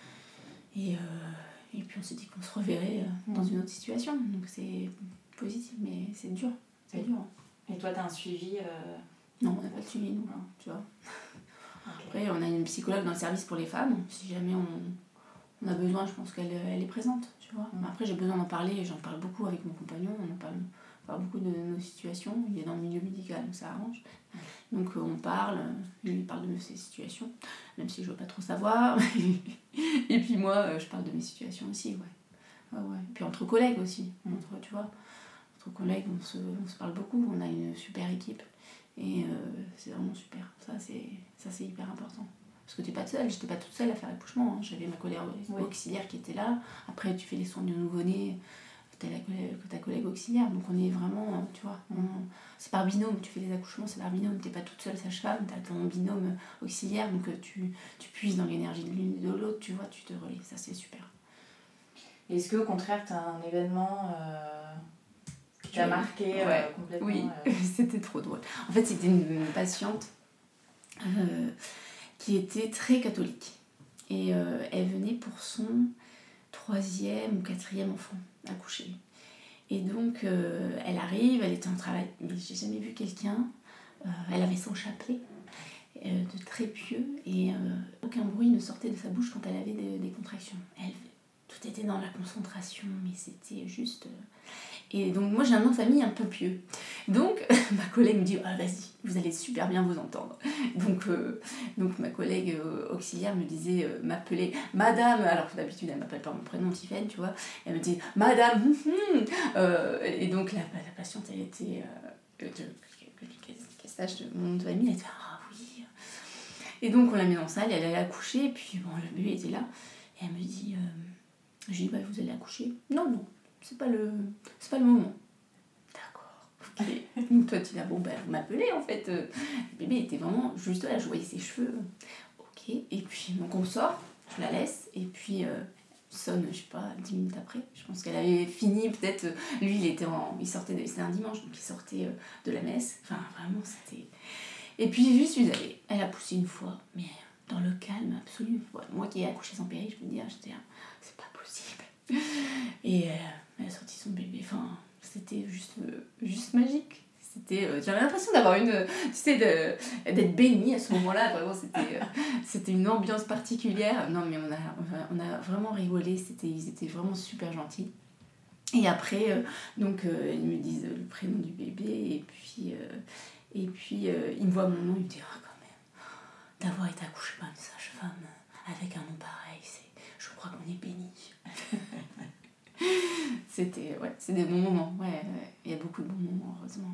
et, euh, et puis on s'est dit qu'on se reverrait euh, dans une autre situation. Donc c'est positif, mais c'est dur. C'est dur. Et toi, tu as un suivi euh... Non, on n'a pas de suivi, nous, hein, tu vois. Okay. Après, on a une psychologue dans le service pour les femmes. Si jamais on, on a besoin, je pense qu'elle elle est présente, tu vois. Mm. Après, j'ai besoin d'en parler, j'en parle beaucoup avec mon compagnon, on en parle, on parle beaucoup de nos situations. Il est dans le milieu médical, donc ça arrange. Donc on parle, lui parle de ses situations, même si je veux pas trop savoir. Et puis moi, je parle de mes situations aussi, ouais. Ouais, ouais. Et puis entre collègues aussi, entre, tu vois, entre collègues, on se, on se parle beaucoup, on a une super équipe. Et euh, c'est vraiment super, ça c'est, ça c'est hyper important. Parce que t'es pas seule, j'étais pas toute seule à faire l'accouchement, hein. J'avais ma collègue oui. auxiliaire qui était là. Après tu fais les soins du nouveau-né, t'as la collègue, ta collègue auxiliaire, donc on est vraiment, tu vois, on, c'est par binôme, tu fais les accouchements, c'est par binôme, t'es pas toute seule sage-femme, t'as ton binôme auxiliaire, donc tu, tu puises dans l'énergie de l'une et de l'autre, tu vois, tu te relais, ça c'est super. Est-ce que au contraire t'as un événement euh, qui t'a marqué ouais. euh, complètement Oui, euh... c'était trop drôle. En fait c'était une, une patiente euh, qui était très catholique, et euh, elle venait pour son troisième ou quatrième enfant accouché. Et donc, euh, elle arrive, elle était en travail, mais j'ai jamais vu quelqu'un, euh, elle avait son chapelet euh, de très pieux, et euh, aucun bruit ne sortait de sa bouche quand elle avait des, des contractions. Elle, tout était dans la concentration, mais c'était juste... Euh... Et donc, moi, j'ai un nom de famille un peu pieux. Donc, ma collègue me dit, ah, vas-y, vous allez super bien vous entendre. Donc, euh, donc ma collègue euh, auxiliaire me disait, euh, m'appelait Madame, alors que d'habitude, elle m'appelle par mon prénom, Tiffaine, tu vois. Elle me dit, Madame, hum, hum. Euh, et donc, la, la patiente, elle était... Euh, qu'elle sache mon nom de famille, elle était, ah oui. Et donc, on l'a mis en salle, elle allait accoucher, et puis, bon, le bébé était là. Et elle me dit... Euh, J'ai dit, bah, vous allez accoucher. Non, non, c'est pas le, c'est pas le moment. D'accord, ok. Donc toi, tu dis, bon, bah, vous m'appelez en fait. Le bébé était vraiment juste là, je voyais ses cheveux. Ok, et puis donc on sort, je la laisse, et puis euh, sonne, je sais pas, dix minutes après. Je pense qu'elle avait fini, peut-être. Euh, lui, il était en, il sortait, de, c'était un dimanche, donc il sortait euh, de la messe. Enfin, vraiment, c'était. Et puis, je suis allée. Elle a poussé une fois, mais dans le calme absolu. Ouais, moi qui ai accouché sans péri, je me dis, ah, j'étais, c'est pas possible. Et euh, elle a sorti son bébé. Enfin, c'était juste, euh, juste magique. C'était, euh, j'avais l'impression d'avoir une, tu sais, de, d'être bénie à ce moment-là. Vraiment, c'était, euh, c'était une ambiance particulière. Non, mais on a, on a vraiment rigolé. C'était, ils étaient vraiment super gentils. Et après, euh, donc, euh, ils me disent le prénom du bébé. Et puis, euh, et puis euh, ils me voient mon nom. Ils me disent, ah, quand même, d'avoir été accouchée par une sage-femme avec un nom pareil, c'est, je crois qu'on est béni. C'était, ouais, c'est des bons moments. Ouais, ouais. Il y a beaucoup de bons moments, heureusement.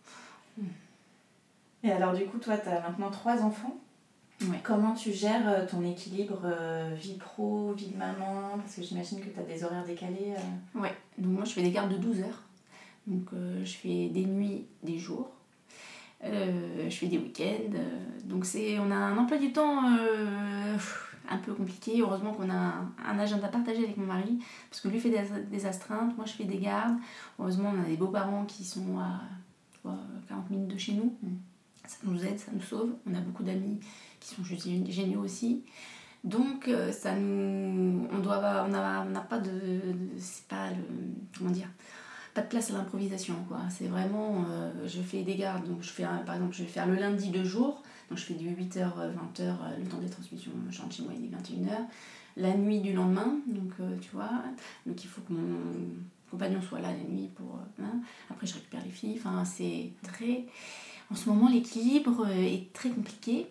Et alors du coup, toi, tu as maintenant trois enfants. Ouais. Comment tu gères ton équilibre euh, vie pro, vie de maman? Parce que j'imagine que tu as des horaires décalés. Euh... Ouais, donc moi je fais des gardes de douze heures. Donc euh, je fais des nuits, des jours. Euh, je fais des week-ends. Euh, donc c'est, on a un emploi du temps euh, un peu compliqué. Heureusement qu'on a un, un agenda partagé avec mon mari. Parce que lui fait des, des astreintes, moi je fais des gardes. Heureusement on a des beaux-parents qui sont à quarante minutes de chez nous. Mm. Ça nous aide, ça nous sauve. On a beaucoup d'amis qui sont juste géniaux aussi. Donc ça nous, on doit, on a, on n'a pas de, de, c'est pas le, comment dire, pas de place à l'improvisation quoi. C'est vraiment, euh, je fais des gardes. Donc je fais, par exemple, je vais faire le lundi deux jours. Donc je fais du huit heures vingt heures le temps des transmissions. Je rentre chez moi il est vingt et une heures. La nuit du lendemain, donc euh, tu vois, donc il faut que mon compagnon soit là la nuit pour, hein. Après je récupère les filles. Enfin c'est très, en ce moment l'équilibre est très compliqué.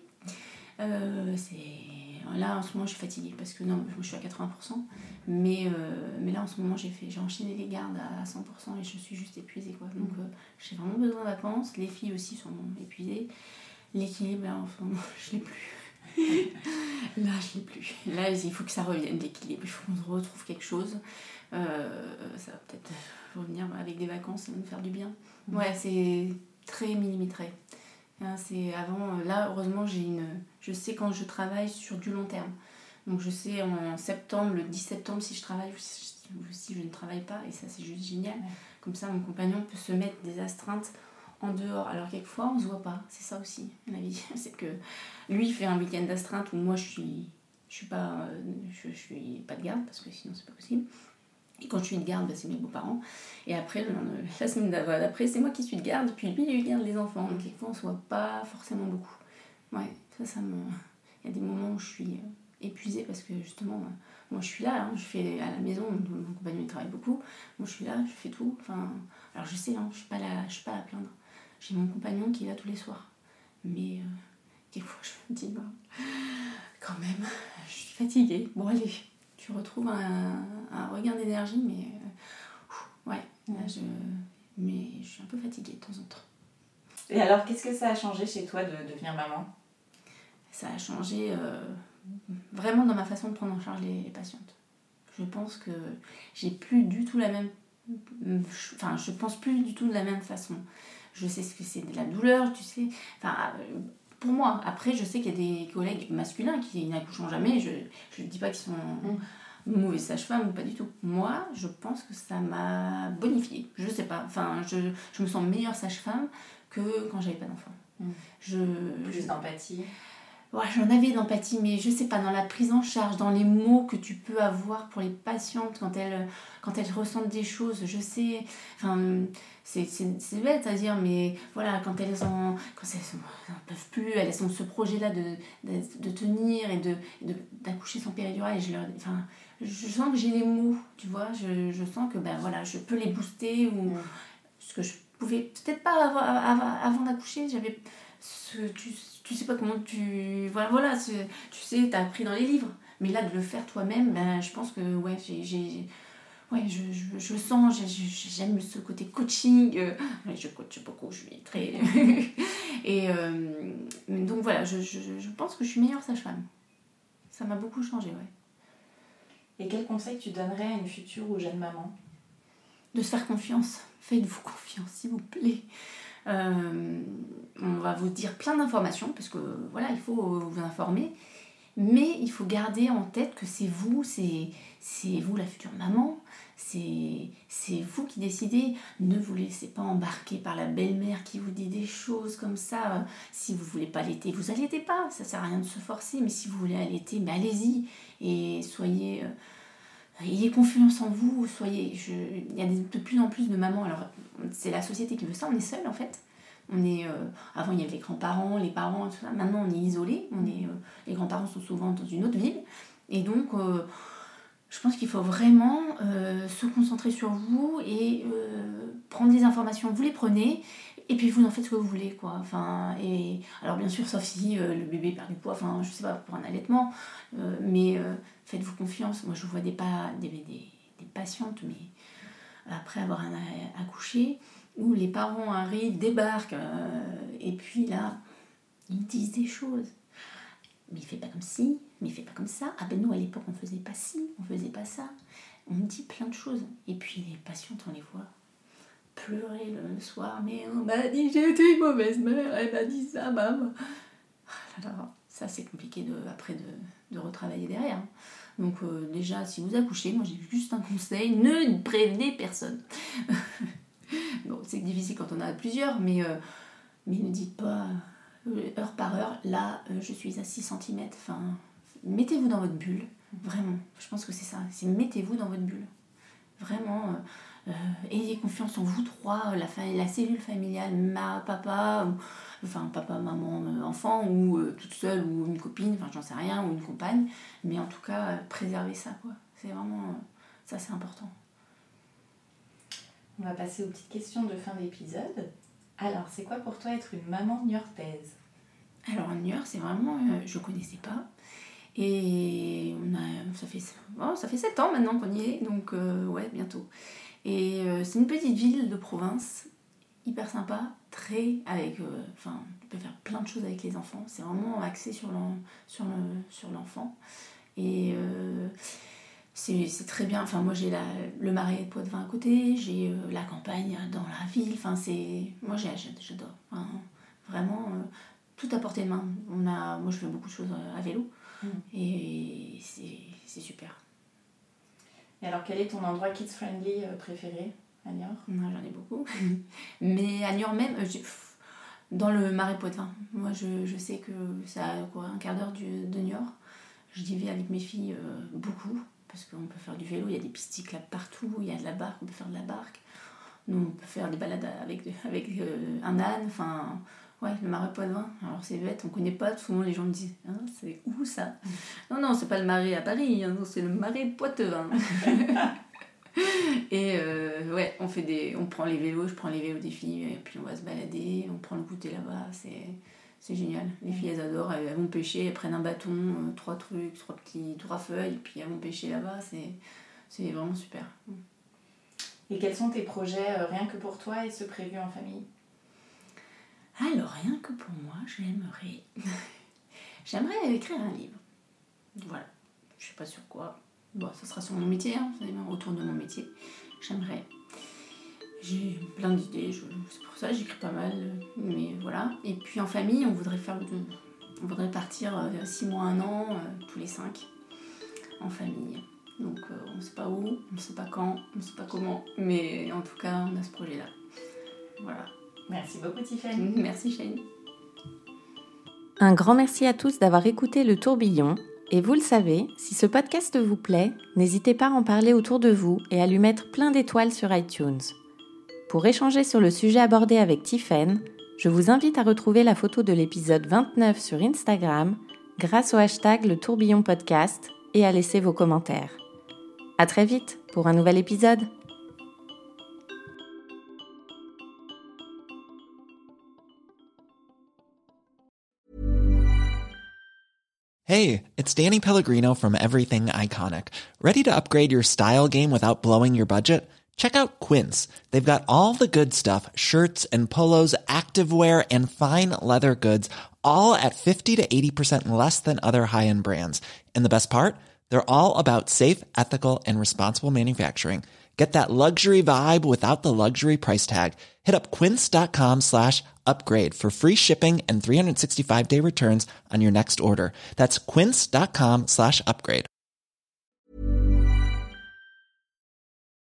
Euh, c'est... Là en ce moment je suis fatiguée parce que non, je suis à quatre-vingts pour cent mais, euh, mais là en ce moment j'ai, fait, j'ai enchaîné les gardes à cent pour cent et je suis juste épuisée quoi. Donc euh, j'ai vraiment besoin de vacances, les filles aussi sont épuisées, l'équilibre là en ce moment je l'ai plus. Là je l'ai plus, là il faut que ça revienne l'équilibre, il faut qu'on se retrouve quelque chose. Euh, ça va peut-être revenir avec des vacances, ça va nous faire du bien. Ouais, c'est très millimétré. C'est avant, là heureusement j'ai une, je sais quand je travaille sur du long terme, donc je sais en septembre, le dix septembre si je travaille ou si, si je ne travaille pas, et ça c'est juste génial. Ouais. Comme ça mon compagnon peut se mettre des astreintes en dehors, alors quelquefois on se voit pas, c'est ça aussi la vie, c'est que lui il fait un week-end d'astreinte où moi je suis, je suis pas, je, je suis pas de garde parce que sinon c'est pas possible. Et quand je suis de garde, bah, c'est mes beaux-parents. Et après, la semaine d'après, c'est moi qui suis de garde. Puis lui, il garde les enfants. Donc, quelquefois, on ne se voit pas forcément beaucoup. Ouais, ça, ça me... Il y a des moments où je suis épuisée parce que, justement, moi, je suis là. Hein, je fais à la maison. Mon compagnon, il travaille beaucoup. Moi, je suis là, je fais tout. Enfin, alors, je sais, hein, je ne suis pas là, je suis pas à plaindre. J'ai mon compagnon qui est là tous les soirs. Mais, euh, quelquefois, je me dis, bah, quand même, je suis fatiguée. Bon, allez. Tu retrouves un, un regain d'énergie, mais euh, ouais, là je, mais je suis un peu fatiguée de temps en temps. Et alors, qu'est-ce que ça a changé chez toi de devenir maman? Ça a changé euh, vraiment dans ma façon de prendre en charge les, les patientes. Je pense que j'ai plus du tout la même, enfin, je pense plus du tout de la même façon. Je sais ce que c'est de la douleur, tu sais, enfin. Euh, Pour moi, après je sais qu'il y a des collègues masculins qui n'accouchent jamais, je ne dis pas qu'ils sont mmh. mauvaises sages-femmes ou pas du tout. Moi, je pense que ça m'a bonifiée, je sais pas, enfin je, je me sens meilleure sage-femme que quand j'avais pas d'enfant. Mmh. Je, Plus je... d'empathie. Ouais, j'en avais d'empathie, mais je sais pas, dans la prise en charge, dans les mots que tu peux avoir pour les patientes quand elles, quand elles ressentent des choses, je sais, enfin, c'est, c'est, c'est bête à dire, mais voilà, quand elles en, quand elles n'en peuvent plus, elles ont ce projet-là de, de, de tenir et de, de, d'accoucher sans péridurale, et je leur, enfin, je sens que j'ai les mots, tu vois, je, je sens que, ben voilà, je peux les booster, ou mmh. ce que je pouvais peut-être pas avant, avant, avant d'accoucher, j'avais ce, tu, tu sais pas comment tu... Voilà, voilà tu sais, t'as appris dans les livres. Mais là, de le faire toi-même, ben, je pense que, ouais, j'ai... j'ai ouais, je, je, je sens, j'ai, j'aime ce côté coaching. Euh, ouais, je coach beaucoup, je suis très... Et euh, donc, voilà, je, je, je pense que je suis meilleure sage-femme. Ça m'a beaucoup changé, ouais. Et quel conseil tu donnerais à une future ou jeune maman ? De se faire confiance. Faites-vous confiance, s'il vous plaît. Euh, on va vous dire plein d'informations, parce que voilà, il faut vous informer. Mais il faut garder en tête que c'est vous, c'est, c'est vous la future maman, c'est, c'est vous qui décidez. Ne vous laissez pas embarquer par la belle-mère qui vous dit des choses comme ça. Si vous ne voulez pas allaiter, vous allaitez pas, ça ne sert à rien de se forcer. Mais si vous voulez allaiter, mais allez-y et soyez... Euh, ayez confiance en vous, soyez... Je, il y a de plus en plus de mamans, alors c'est la société qui veut ça, on est seul en fait. On est, euh, avant, il y avait les grands-parents, les parents, tout ça. Maintenant, on est isolés. On est, euh, les grands-parents sont souvent dans une autre ville. Et donc, euh, je pense qu'il faut vraiment euh, se concentrer sur vous et euh, prendre des informations. Vous les prenez et puis vous en faites ce que vous voulez, quoi. Enfin, et, alors, bien sûr, sauf si euh, le bébé perd du poids, enfin, je sais pas, pour un allaitement. Euh, mais euh, faites-vous confiance. Moi, je vois des, pas, des, des, des patientes, mais après avoir un, accouché, où les parents arrivent, débarquent, euh, et puis là, ils disent des choses. Mais il fait pas comme ci, mais il fait pas comme ça. Ah ben nous, à l'époque, on faisait pas ci, on faisait pas ça. On dit plein de choses. Et puis les patientes, on les voit pleurer le soir. Mais on m'a dit, j'ai été une mauvaise mère, elle m'a dit ça, maman. Alors, ça, c'est compliqué de, après de, de retravailler derrière. Donc euh, déjà, si vous accouchez, moi j'ai juste un conseil, ne prévenez personne. Bon, c'est difficile quand on a plusieurs, mais, euh, mais ne dites pas euh, heure par heure, là, euh, je suis à six centimètres. Enfin, mettez-vous dans votre bulle, vraiment. Je pense que c'est ça, c'est mettez-vous dans votre bulle. Vraiment, euh, euh, ayez confiance en vous trois, la, fa- la cellule familiale, ma, papa, ou, enfin papa, maman, euh, enfant, ou euh, toute seule, ou une copine, enfin j'en sais rien, ou une compagne. Mais en tout cas, euh, préservez ça, quoi. C'est vraiment, euh, ça c'est important. On va passer aux petites questions de fin d'épisode. Alors, c'est quoi pour toi être une maman niortaise ? Alors, en Niort, c'est vraiment... Euh, je ne connaissais pas. Et on a, ça, fait, oh, ça fait sept ans maintenant qu'on y est. Donc, euh, ouais, bientôt. Et euh, c'est une petite ville de province, hyper sympa, très... avec, euh, enfin, tu peux faire plein de choses avec les enfants. C'est vraiment axé sur, l'en, sur, le, sur l'enfant. Et... Euh, C'est, c'est très bien, enfin moi j'ai la, le marais de Poitevin à côté, j'ai euh, la campagne dans la ville, enfin c'est... Moi j'ai, j'adore, enfin, vraiment euh, tout à portée de main. On a, moi je fais beaucoup de choses à vélo mmh. et c'est, c'est super. Et alors quel est ton endroit kids-friendly préféré à Niort ? Ouais, j'en ai beaucoup, mais à Niort même, j'ai, pff, dans le marais Poitevin, moi je, je sais que ça a quoi, un quart d'heure du, de Niort, j'y vais avec mes filles euh, beaucoup. Parce qu'on peut faire du vélo, il y a des pistes cyclables partout, il y a de la barque, on peut faire de la barque. Nous, on peut faire des balades avec, avec euh, un âne, enfin, ouais, le marais Poitevin. Alors c'est bête, on ne connaît pas, souvent les gens me disent, hein, c'est où ça ? Non, non, c'est pas le marais à Paris, hein, non, c'est le marais Poitevin. Et euh, ouais, on, fait des, on prend les vélos, je prends les vélos des filles, et puis on va se balader, on prend le goûter là-bas, c'est... C'est génial. Les filles, elles adorent. Elles, elles vont pêcher, elles prennent un bâton, euh, trois trucs, trois petits, trois feuilles, et puis elles vont pêcher là-bas. C'est, c'est vraiment super. Et quels sont tes projets, euh, rien que pour toi, et ceux prévus en famille ? Alors, rien que pour moi, j'aimerais... j'aimerais écrire un livre. Voilà. Je sais pas sur quoi. Bon, ça sera sur mon métier, hein, autour de mon métier. J'aimerais... J'ai plein d'idées, je, c'est pour ça que j'écris pas mal, mais voilà. Et puis en famille, on voudrait faire le, on voudrait partir euh, six mois, un an, euh, tous les cinq, en famille. Donc euh, on ne sait pas où, on ne sait pas quand, on ne sait pas comment, mais en tout cas, on a ce projet-là. Voilà. Merci beaucoup Tiffany. Merci Shane. Un grand merci à tous d'avoir écouté Le Tourbillon. Et vous le savez, si ce podcast vous plaît, n'hésitez pas à en parler autour de vous et à lui mettre plein d'étoiles sur iTunes. Pour échanger sur le sujet abordé avec Tiffen, je vous invite à retrouver la photo de l'épisode vingt-neuf sur Instagram grâce au hashtag Le Tourbillon Podcast et à laisser vos commentaires. À très vite pour un nouvel épisode. Hey, it's Danny Pellegrino from Everything Iconic. Ready to upgrade your style game without blowing your budget? Check out Quince. They've got all the good stuff, shirts and polos, activewear, and fine leather goods, all at fifty to eighty percent less than other high-end brands. And the best part? They're all about safe, ethical, and responsible manufacturing. Get that luxury vibe without the luxury price tag. Hit up quince.com slash upgrade for free shipping and three sixty-five day returns on your next order. That's quince.com slash upgrade.